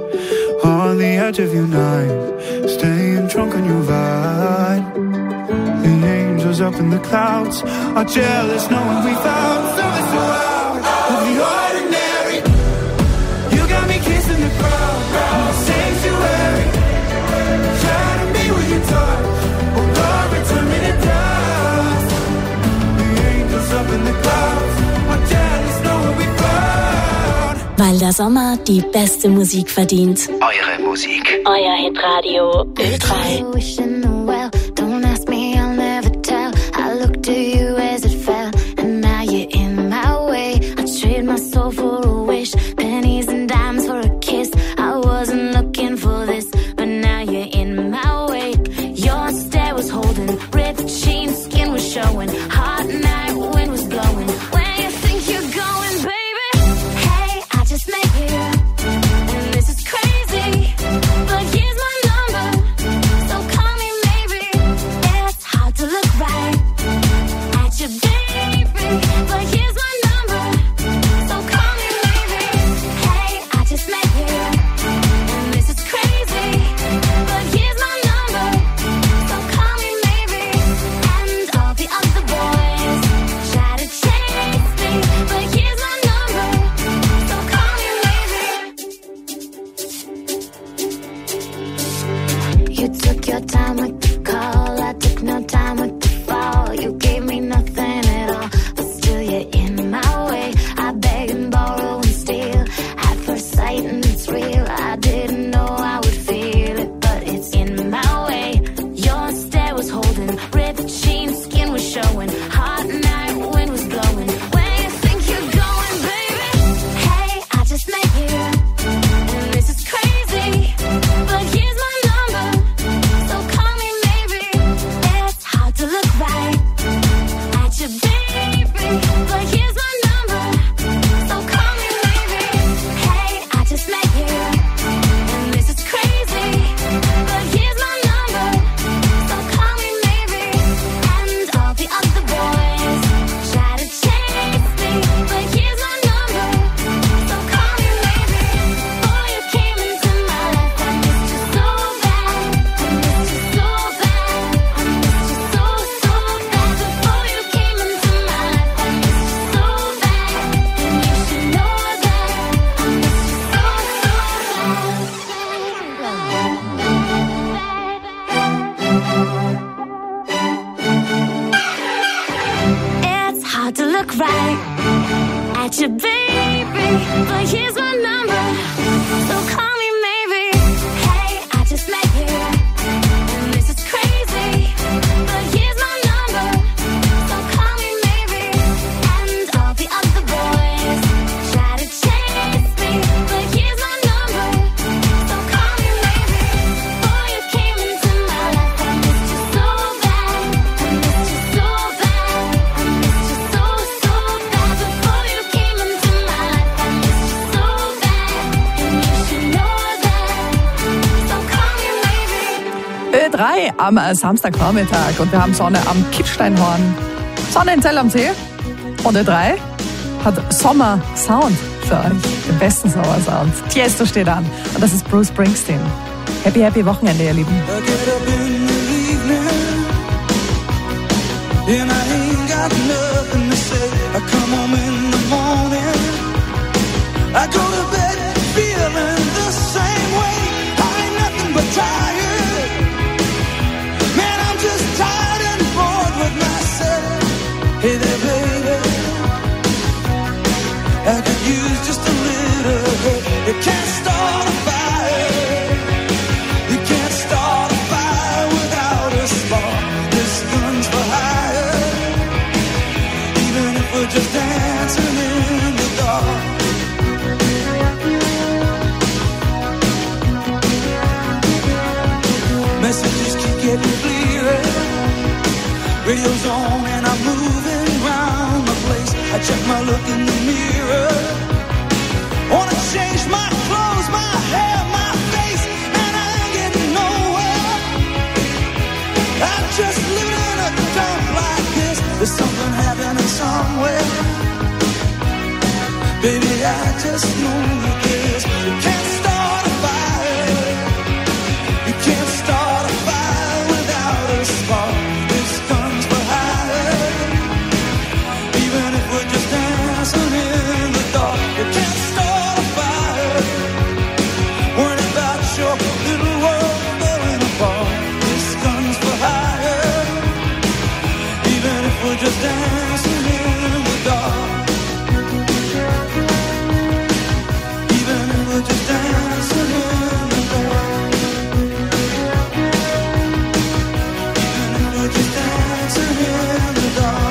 on the edge of your knife, staying drunk on your vine. The angels up in the clouds are jealous knowing we found something so out of the ordinary. You got me kissing the ground, sanctuary. Shadow me with your touch, oh Lord, return me to dust. The angels up in the clouds are jealous knowing we found. Weil der Sommer die beste Musik verdient. Eure Musik. Euer Hitradio Ö3. Wishing the well, don't ask me, I'll never tell. I looked to you as it fell, and now you're in my way. I trade my soul for a wish, pennies and dimes for a kiss. I wasn't looking for this, but now you're in my way. Your stare was holding, ripped jeans, skin was showing. Hot night, wind was blowing. Where you think you're going, baby? Hey, I just met you, and this is crazy, but here's my number, so call me maybe. It's hard to look right at you, baby, but here's my number, so call me maybe. Hey, I just met you, and this is crazy, but here's my number, so call me maybe. And all the other boys try to chase me, but here's my number, so call me maybe. You took your time with the call, I took no time with the fall. You gave me nothing at all, but still you're in my way. I beg and borrow and steal at first sight, and it's real. I didn't know I would feel it, but it's in my way. Your stare was holding, ripped jeans, skin was showing. Hot night, wind was blowing. Where you think you're going, baby? Hey, I just met you, and this is crazy, but here's my number, so call me maybe. It's hard to look right at your baby, but here's my number, so call me maybe. Hey, I just met you, and this is crazy, but here's my number, so call me maybe. And all the other boys try to chase me, but here's my number, so call me maybe. Boy, you came into my life, I missed you so bad, I missed you so bad, I missed you so bad. Before you came into my life, I missed you so bad, and you should know that, so call me maybe. Ö3 am Samstagvormittag und wir haben Sonne am Kitzsteinhorn, Sonne in Zell am See und Ö3 hat Sommer-Sound für euch, den besten Sommersound. Tiesto steht an und das ist Bruce Springsteen. Happy, happy Wochenende, ihr Lieben. I get up in the evening, and I ain't got nothing to say. I come home in the morning, I go to bed feeling the same way. I ain't nothing but tired, man, I'm just tired and bored with myself. Hey there, baby, I could use just a little help. You can't start a fire, you can't start a fire without a spark. This gun's for hire, even if we're just dancing in the dark. Messages keep getting clearer, radio's on and I'm moving around the place. I check my look in the mirror, wanna change my clothes, my hair, my face, and I ain't getting nowhere. I'm just living in a dump like this. There's something happening somewhere, baby, I just know that this. You can't start a fire, you can't start a fire without a spark. This gun's for hire, even if we're just dancing in the dark. You can't start a fire, worrying about your little world falling apart. This gun's for hire, even if we're just dancing in the dark. Even if we're just dancing in the dark. Even if we're just dancing in the dark.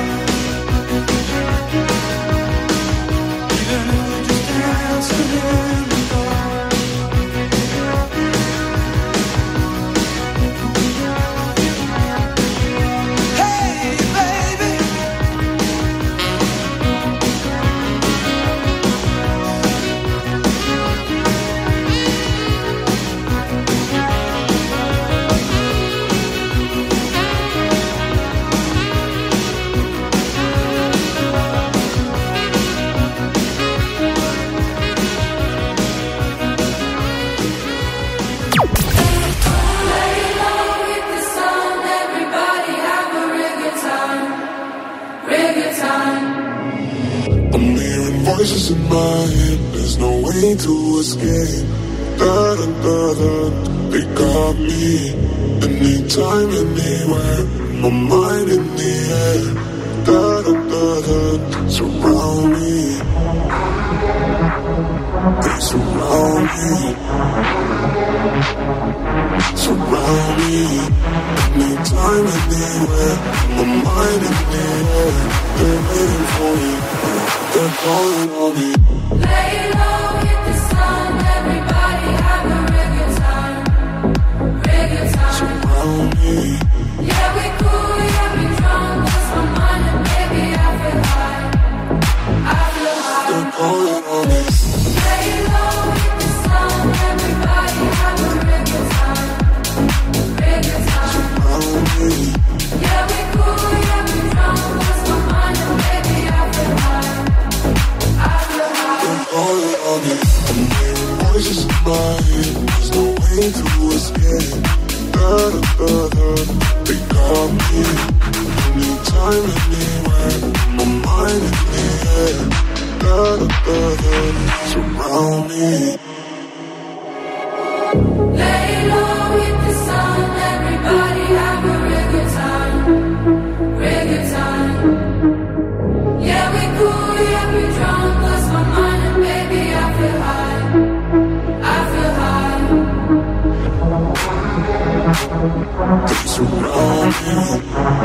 Even if we're just dancing in the dark. Hey, baby. I'm hearing voices in my head, there's no way to escape. Da-da-da-da, they got me. Anytime, anywhere, my mind in the air. Da-da-da-da, surround me. They surround me. Surround me. Anytime, anywhere, my mind in the air. They're waiting for me, they're calling on me. Lay low, hit the sun, everybody have a real good time. Real good time. Surround me. Yeah, we cool, yeah, we drunk, lost my mind, and baby, I feel high. I feel high. They're calling on me. Lay low, hit the sun, everybody have a real good time. Real good time. Surround me. Yeah, we cool, yeah, we drunk, lost my mind, and baby, I feel high. I feel high. They're calling on me. I'm hearing voices in my head, there's no way to escape. Da-da-da-da, they got me. Anytime, anywhere, my mind in the air. Da-da-da-da, surround me.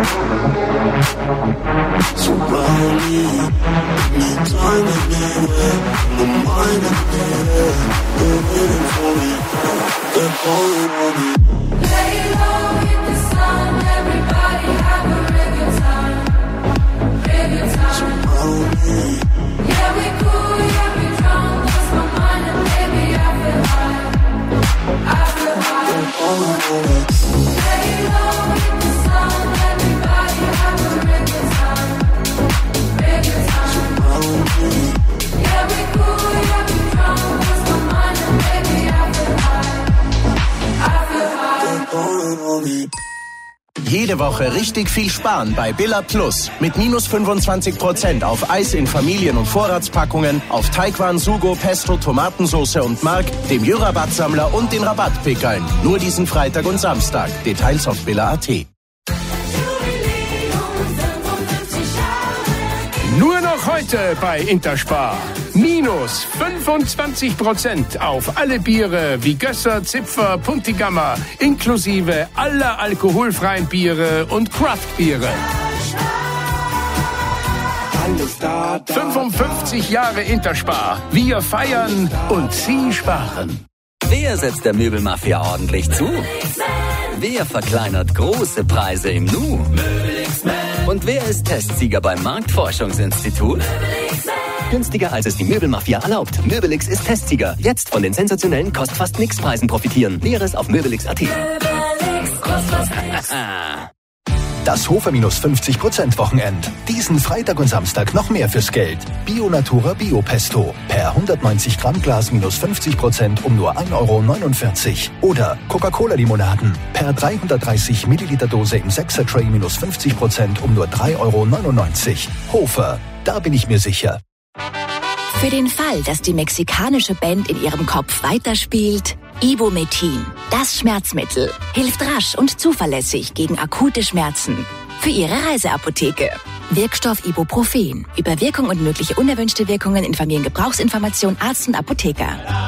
Surround me. Anytime, anywhere. My mind in the air. They're waiting for me. They're calling on me. Lay low in the sun, everybody have a real good time. Real good time. Surround me. Yeah, we cool, yeah, we drunk. Lost my mind and baby, I feel high. I feel high. They're calling on me. Lay low in the sun, everybody have a real good time. Real good time. Surround me. Yeah, we cool, yeah, we drunk. Lost my mind and baby, I feel high. I feel high. They're calling on me. Jede Woche richtig viel sparen bei Billa Plus. Mit minus 25% auf Eis in Familien- und Vorratspackungen, auf Teigwaren, Sugo, Pesto, Tomatensauce und Mark, dem Jö-Rabattsammler und den Rabattpickeln. Nur diesen Freitag und Samstag. Details auf billa.at. Nur noch heute bei Interspar. Minus 25% auf alle Biere wie Gösser, Zipfer, Puntigammer, inklusive aller alkoholfreien Biere und Craftbiere. 55 Jahre Interspar. Wir feiern und Sie sparen. Wer setzt der Möbelmafia ordentlich zu? Wer verkleinert große Preise im Nu? Und wer ist Testsieger beim Marktforschungsinstitut? Günstiger als es die Möbelmafia erlaubt. Möbelix ist Testsieger. Jetzt von den sensationellen Kost-fast-nix-Preisen profitieren. Näheres auf möbelix.at. Das Hofer minus 50% Wochenend. Diesen Freitag und Samstag noch mehr fürs Geld. Bio Natura Bio Pesto. Per 190 Gramm Glas minus 50% um nur 1,49 €. Oder Coca-Cola Limonaden. Per 330 Milliliter Dose im 6er Tray minus 50% um nur 3,99 €. Hofer, da bin ich mir sicher. Für den Fall, dass die mexikanische Band in ihrem Kopf weiterspielt, Ibumetin, das Schmerzmittel, hilft rasch und zuverlässig gegen akute Schmerzen. Für Ihre Reiseapotheke. Wirkstoff Ibuprofen. Über Wirkung und mögliche unerwünschte Wirkungen informieren Gebrauchsinformation Arzt und Apotheker.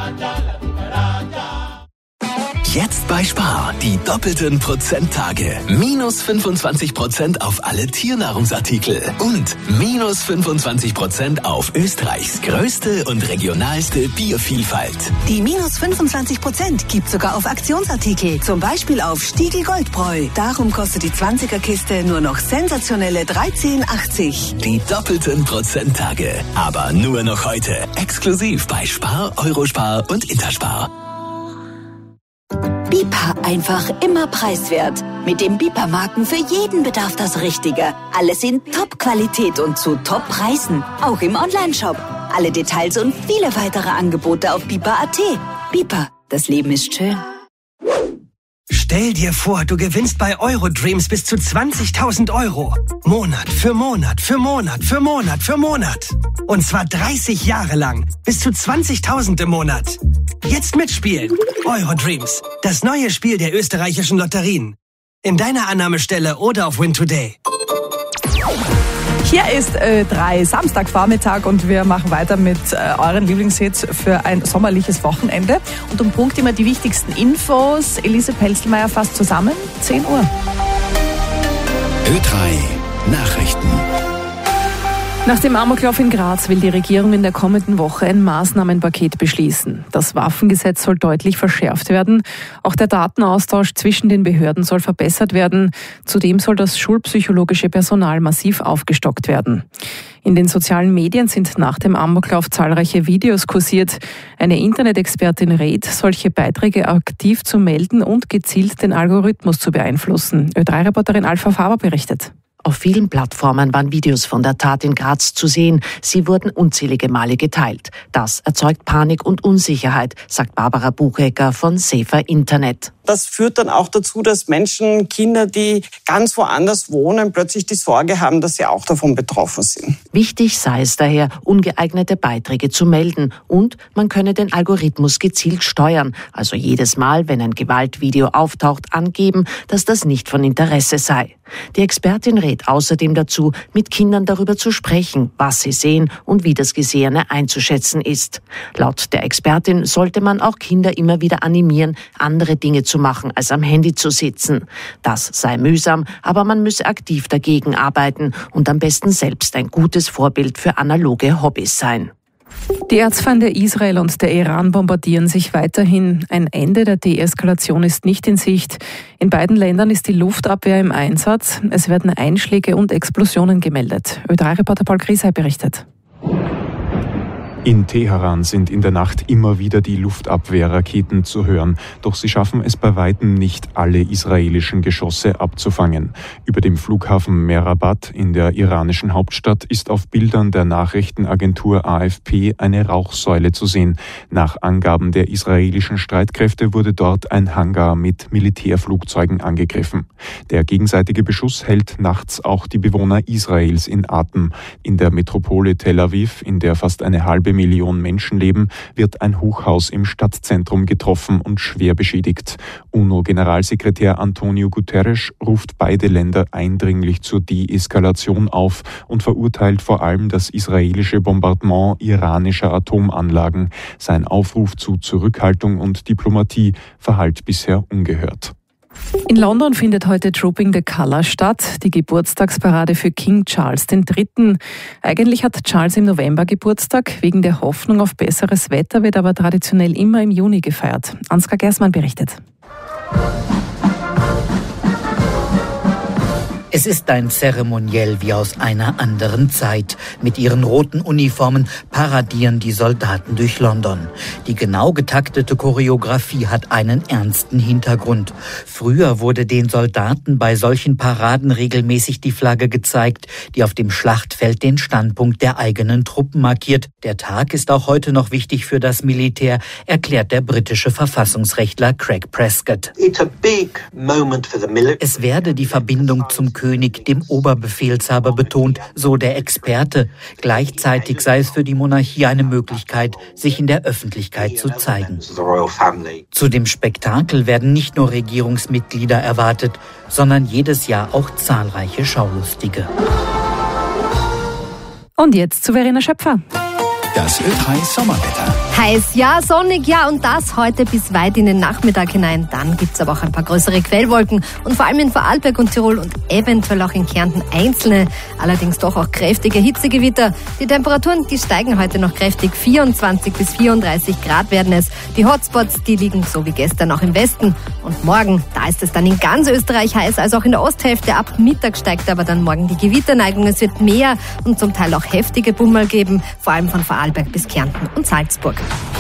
Jetzt bei Spar die doppelten Prozenttage. Minus 25% auf alle Tiernahrungsartikel. Und minus 25% auf Österreichs größte und regionalste Biervielfalt. Die minus 25% gibt sogar auf Aktionsartikel. Zum Beispiel auf Stiegl Goldbräu. Darum kostet die 20er-Kiste nur noch sensationelle 13,80. Die doppelten Prozenttage. Aber nur noch heute. Exklusiv bei Spar, Eurospar und Interspar. Bipa einfach immer preiswert. Mit dem Bipa-Marken für jeden Bedarf das Richtige. Alles in Top-Qualität und zu Top-Preisen. Auch im Onlineshop. Alle Details und viele weitere Angebote auf bipa.at. Bipa, das Leben ist schön. Stell dir vor, du gewinnst bei Eurodreams bis zu 20.000 €. Monat für Monat für Monat für Monat für Monat. Und zwar 30 Jahre lang. Bis zu 20.000 im Monat. Jetzt mitspielen. Eurodreams. Das neue Spiel der österreichischen Lotterien. In deiner Annahmestelle oder auf Win Today. Hier ist 3 Samstagvormittag und wir machen weiter mit euren Lieblingshits für ein sommerliches Wochenende. Und um Punkt immer die wichtigsten Infos. Elise Pelzelmeier fasst zusammen, 10 Uhr. Ö3 Nachrichten. Nach dem Amoklauf in Graz will die Regierung in der kommenden Woche ein Maßnahmenpaket beschließen. Das Waffengesetz soll deutlich verschärft werden. Auch der Datenaustausch zwischen den Behörden soll verbessert werden. Zudem soll das schulpsychologische Personal massiv aufgestockt werden. In den sozialen Medien sind nach dem Amoklauf zahlreiche Videos kursiert. Eine Internetexpertin rät, solche Beiträge aktiv zu melden und gezielt den Algorithmus zu beeinflussen. Ö3-Reporterin Alpha Faber berichtet. Auf vielen Plattformen waren Videos von der Tat in Graz zu sehen. Sie wurden unzählige Male geteilt. Das erzeugt Panik und Unsicherheit, sagt Barbara Buchecker von Safer Internet. Das führt dann auch dazu, dass Menschen, Kinder, die ganz woanders wohnen, plötzlich die Sorge haben, dass sie auch davon betroffen sind. Wichtig sei es daher, ungeeignete Beiträge zu melden und man könne den Algorithmus gezielt steuern. Also jedes Mal, wenn ein Gewaltvideo auftaucht, angeben, dass das nicht von Interesse sei. Die Expertin rät außerdem dazu, mit Kindern darüber zu sprechen, was sie sehen und wie das Gesehene einzuschätzen ist. Laut der Expertin sollte man auch Kinder immer wieder animieren, andere Dinge zu zu machen, als am Handy zu sitzen. Das sei mühsam, aber man müsse aktiv dagegen arbeiten und am besten selbst ein gutes Vorbild für analoge Hobbys sein. Die Erzfeinde Israel und der Iran bombardieren sich weiterhin. Ein Ende der Deeskalation ist nicht in Sicht. In beiden Ländern ist die Luftabwehr im Einsatz. Es werden Einschläge und Explosionen gemeldet. Ö3-Reporter Paul Griesheim berichtet. In Teheran sind in der Nacht immer wieder die Luftabwehrraketen zu hören, doch sie schaffen es bei weitem nicht, alle israelischen Geschosse abzufangen. Über dem Flughafen Mehrabad in der iranischen Hauptstadt ist auf Bildern der Nachrichtenagentur AFP eine Rauchsäule zu sehen. Nach Angaben der israelischen Streitkräfte wurde dort ein Hangar mit Militärflugzeugen angegriffen. Der gegenseitige Beschuss hält nachts auch die Bewohner Israels in Atem. In der Metropole Tel Aviv, in der fast eine halbe Million Menschen leben, wird ein Hochhaus im Stadtzentrum getroffen und schwer beschädigt. UNO-Generalsekretär Antonio Guterres ruft beide Länder eindringlich zur Deeskalation auf und verurteilt vor allem das israelische Bombardement iranischer Atomanlagen. Sein Aufruf zu Zurückhaltung und Diplomatie verhallt bisher ungehört. In London findet heute Trooping the Colour statt, die Geburtstagsparade für King Charles III. Eigentlich hat Charles im November Geburtstag. Wegen der Hoffnung auf besseres Wetter wird aber traditionell immer im Juni gefeiert. Ansgar Gersmann berichtet. Es ist ein Zeremoniell wie aus einer anderen Zeit. Mit ihren roten Uniformen paradieren die Soldaten durch London. Die genau getaktete Choreografie hat einen ernsten Hintergrund. Früher wurde den Soldaten bei solchen Paraden regelmäßig die Flagge gezeigt, die auf dem Schlachtfeld den Standpunkt der eigenen Truppen markiert. Der Tag ist auch heute noch wichtig für das Militär, erklärt der britische Verfassungsrechtler Craig Prescott. Es werde die Verbindung zum König, dem Oberbefehlshaber, betont, so der Experte. Gleichzeitig sei es für die Monarchie eine Möglichkeit, sich in der Öffentlichkeit zu zeigen. Zu dem Spektakel werden nicht nur Regierungsmitglieder erwartet, sondern jedes Jahr auch zahlreiche Schaulustige. Und jetzt zu Verena Schöpfer. Das Ö3 Sommerwetter. Heiß, ja, sonnig, ja, und das heute bis weit in den Nachmittag hinein. Dann gibt's aber auch ein paar größere Quellwolken und vor allem in Vorarlberg und Tirol und eventuell auch in Kärnten einzelne, allerdings doch auch kräftige Hitzegewitter. Die Temperaturen, die steigen heute noch kräftig, 24 bis 34 Grad werden es. Die Hotspots, die liegen so wie gestern auch im Westen. Und morgen, da ist es dann in ganz Österreich heiß, also auch in der Osthälfte. Ab Mittag steigt aber dann morgen die Gewitterneigung. Es wird mehr und zum Teil auch heftige Bummel geben, vor allem von Vorarlberg bis Kärnten und Salzburg.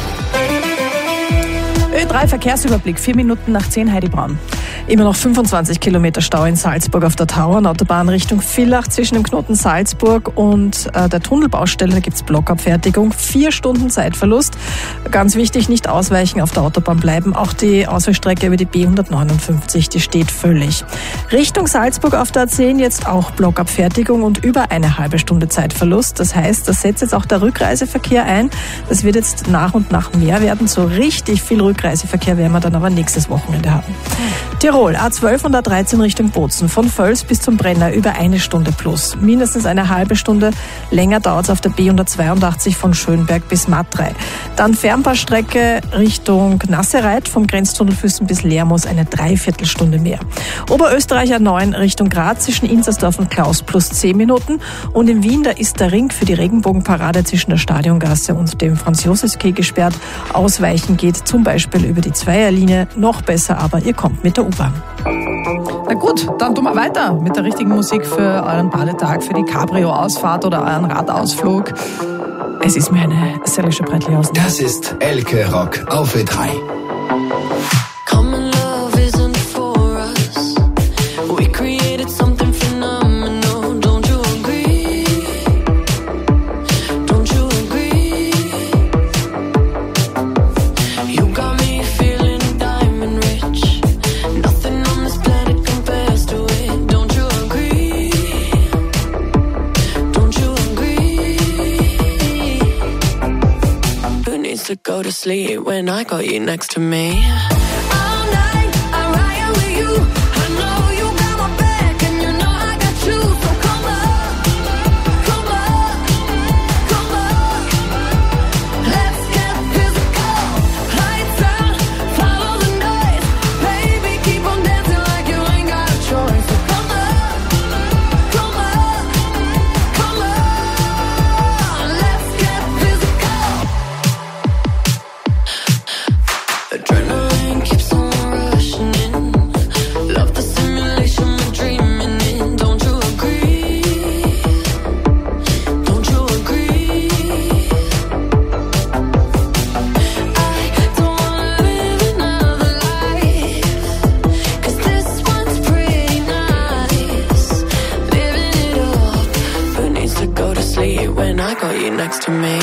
Ö3 Verkehrsüberblick, 4 Minuten nach 10, Heidi Braun. Immer noch 25 Kilometer Stau in Salzburg auf der Tauernautobahn Richtung Villach zwischen dem Knoten Salzburg und der Tunnelbaustelle. Da gibt es Blockabfertigung, 4 Stunden Zeitverlust. Ganz wichtig, nicht ausweichen, auf der Autobahn bleiben. Auch die Ausweichstrecke über die B159, die steht völlig. Richtung Salzburg auf der A10 jetzt auch Blockabfertigung und über eine halbe Stunde Zeitverlust. Das heißt, das setzt jetzt auch der Rückreiseverkehr ein. Das wird jetzt nach und nach mehr werden. So richtig viel Rückreiseverkehr werden wir dann aber nächstes Wochenende haben. Tirol, A12 und A13 Richtung Bozen, von Völs bis zum Brenner über 1 Stunde plus. Mindestens eine halbe Stunde länger dauert es auf der B182 von Schönberg bis Matrei. Dann Fernbahnstrecke Richtung Nassereit, vom Grenztunnel Füssen bis Lermoos eine Dreiviertelstunde mehr. Oberösterreich A9 Richtung Graz zwischen Inzersdorf und Klaus plus 10 Minuten. Und in Wien, da ist der Ring für die Regenbogenparade zwischen der Stadiongasse und dem Franz-Josefs-Quai gesperrt. Ausweichen geht zum Beispiel über die Zweierlinie. Noch besser aber, ihr kommt mit der U-Bahn. Na gut, dann tun wir weiter mit der richtigen Musik für euren Badetag, für die Cabrio-Ausfahrt oder euren Radausflug. Es ist mir eine seelische Brettli aus. Das ist Elke Rock auf Ö3. To go to sleep when I got you next to me. Let's get physical. Lights out, follow the noise. Pay got you next to me.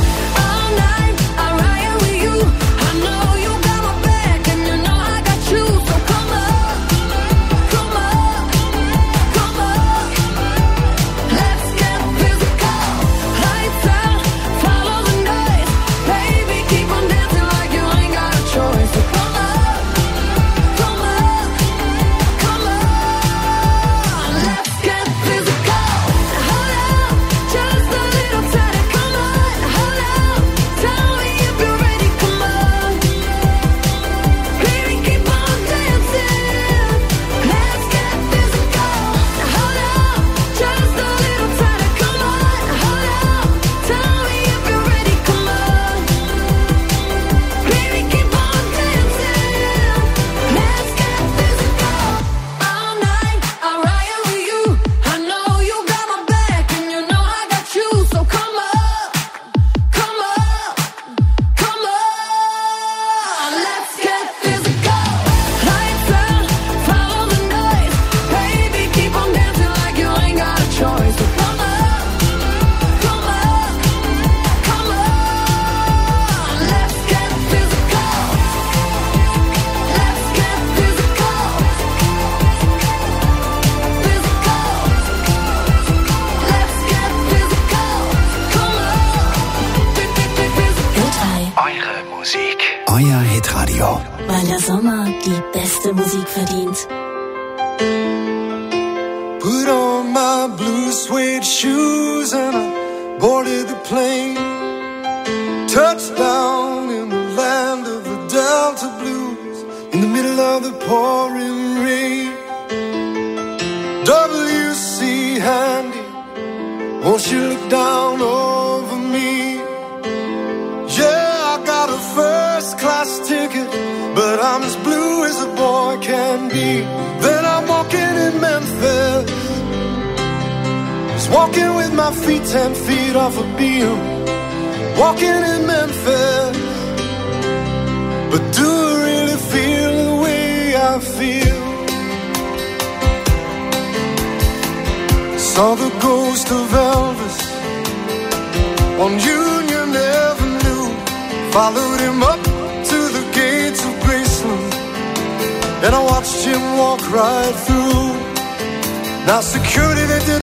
Euer Hitradio. Weil der Sommer die beste Musik verdient. Put on my blue suede shoes and I boarded the plane. Touchdown in the land of the Delta Blues, in the middle of the pouring rain. W.C. Handy, won't you look down over me? Yeah, I got a first-class ticket, but I'm as blue as a boy can be. Then I'm walking in Memphis, just walking with my feet 10 feet off a beam. Walking in Memphis, but do I really feel the way I feel? Saw the ghost of Elvis on Union Avenue, followed him up to the gates of Graceland, and I watched him walk right through. Now security, they did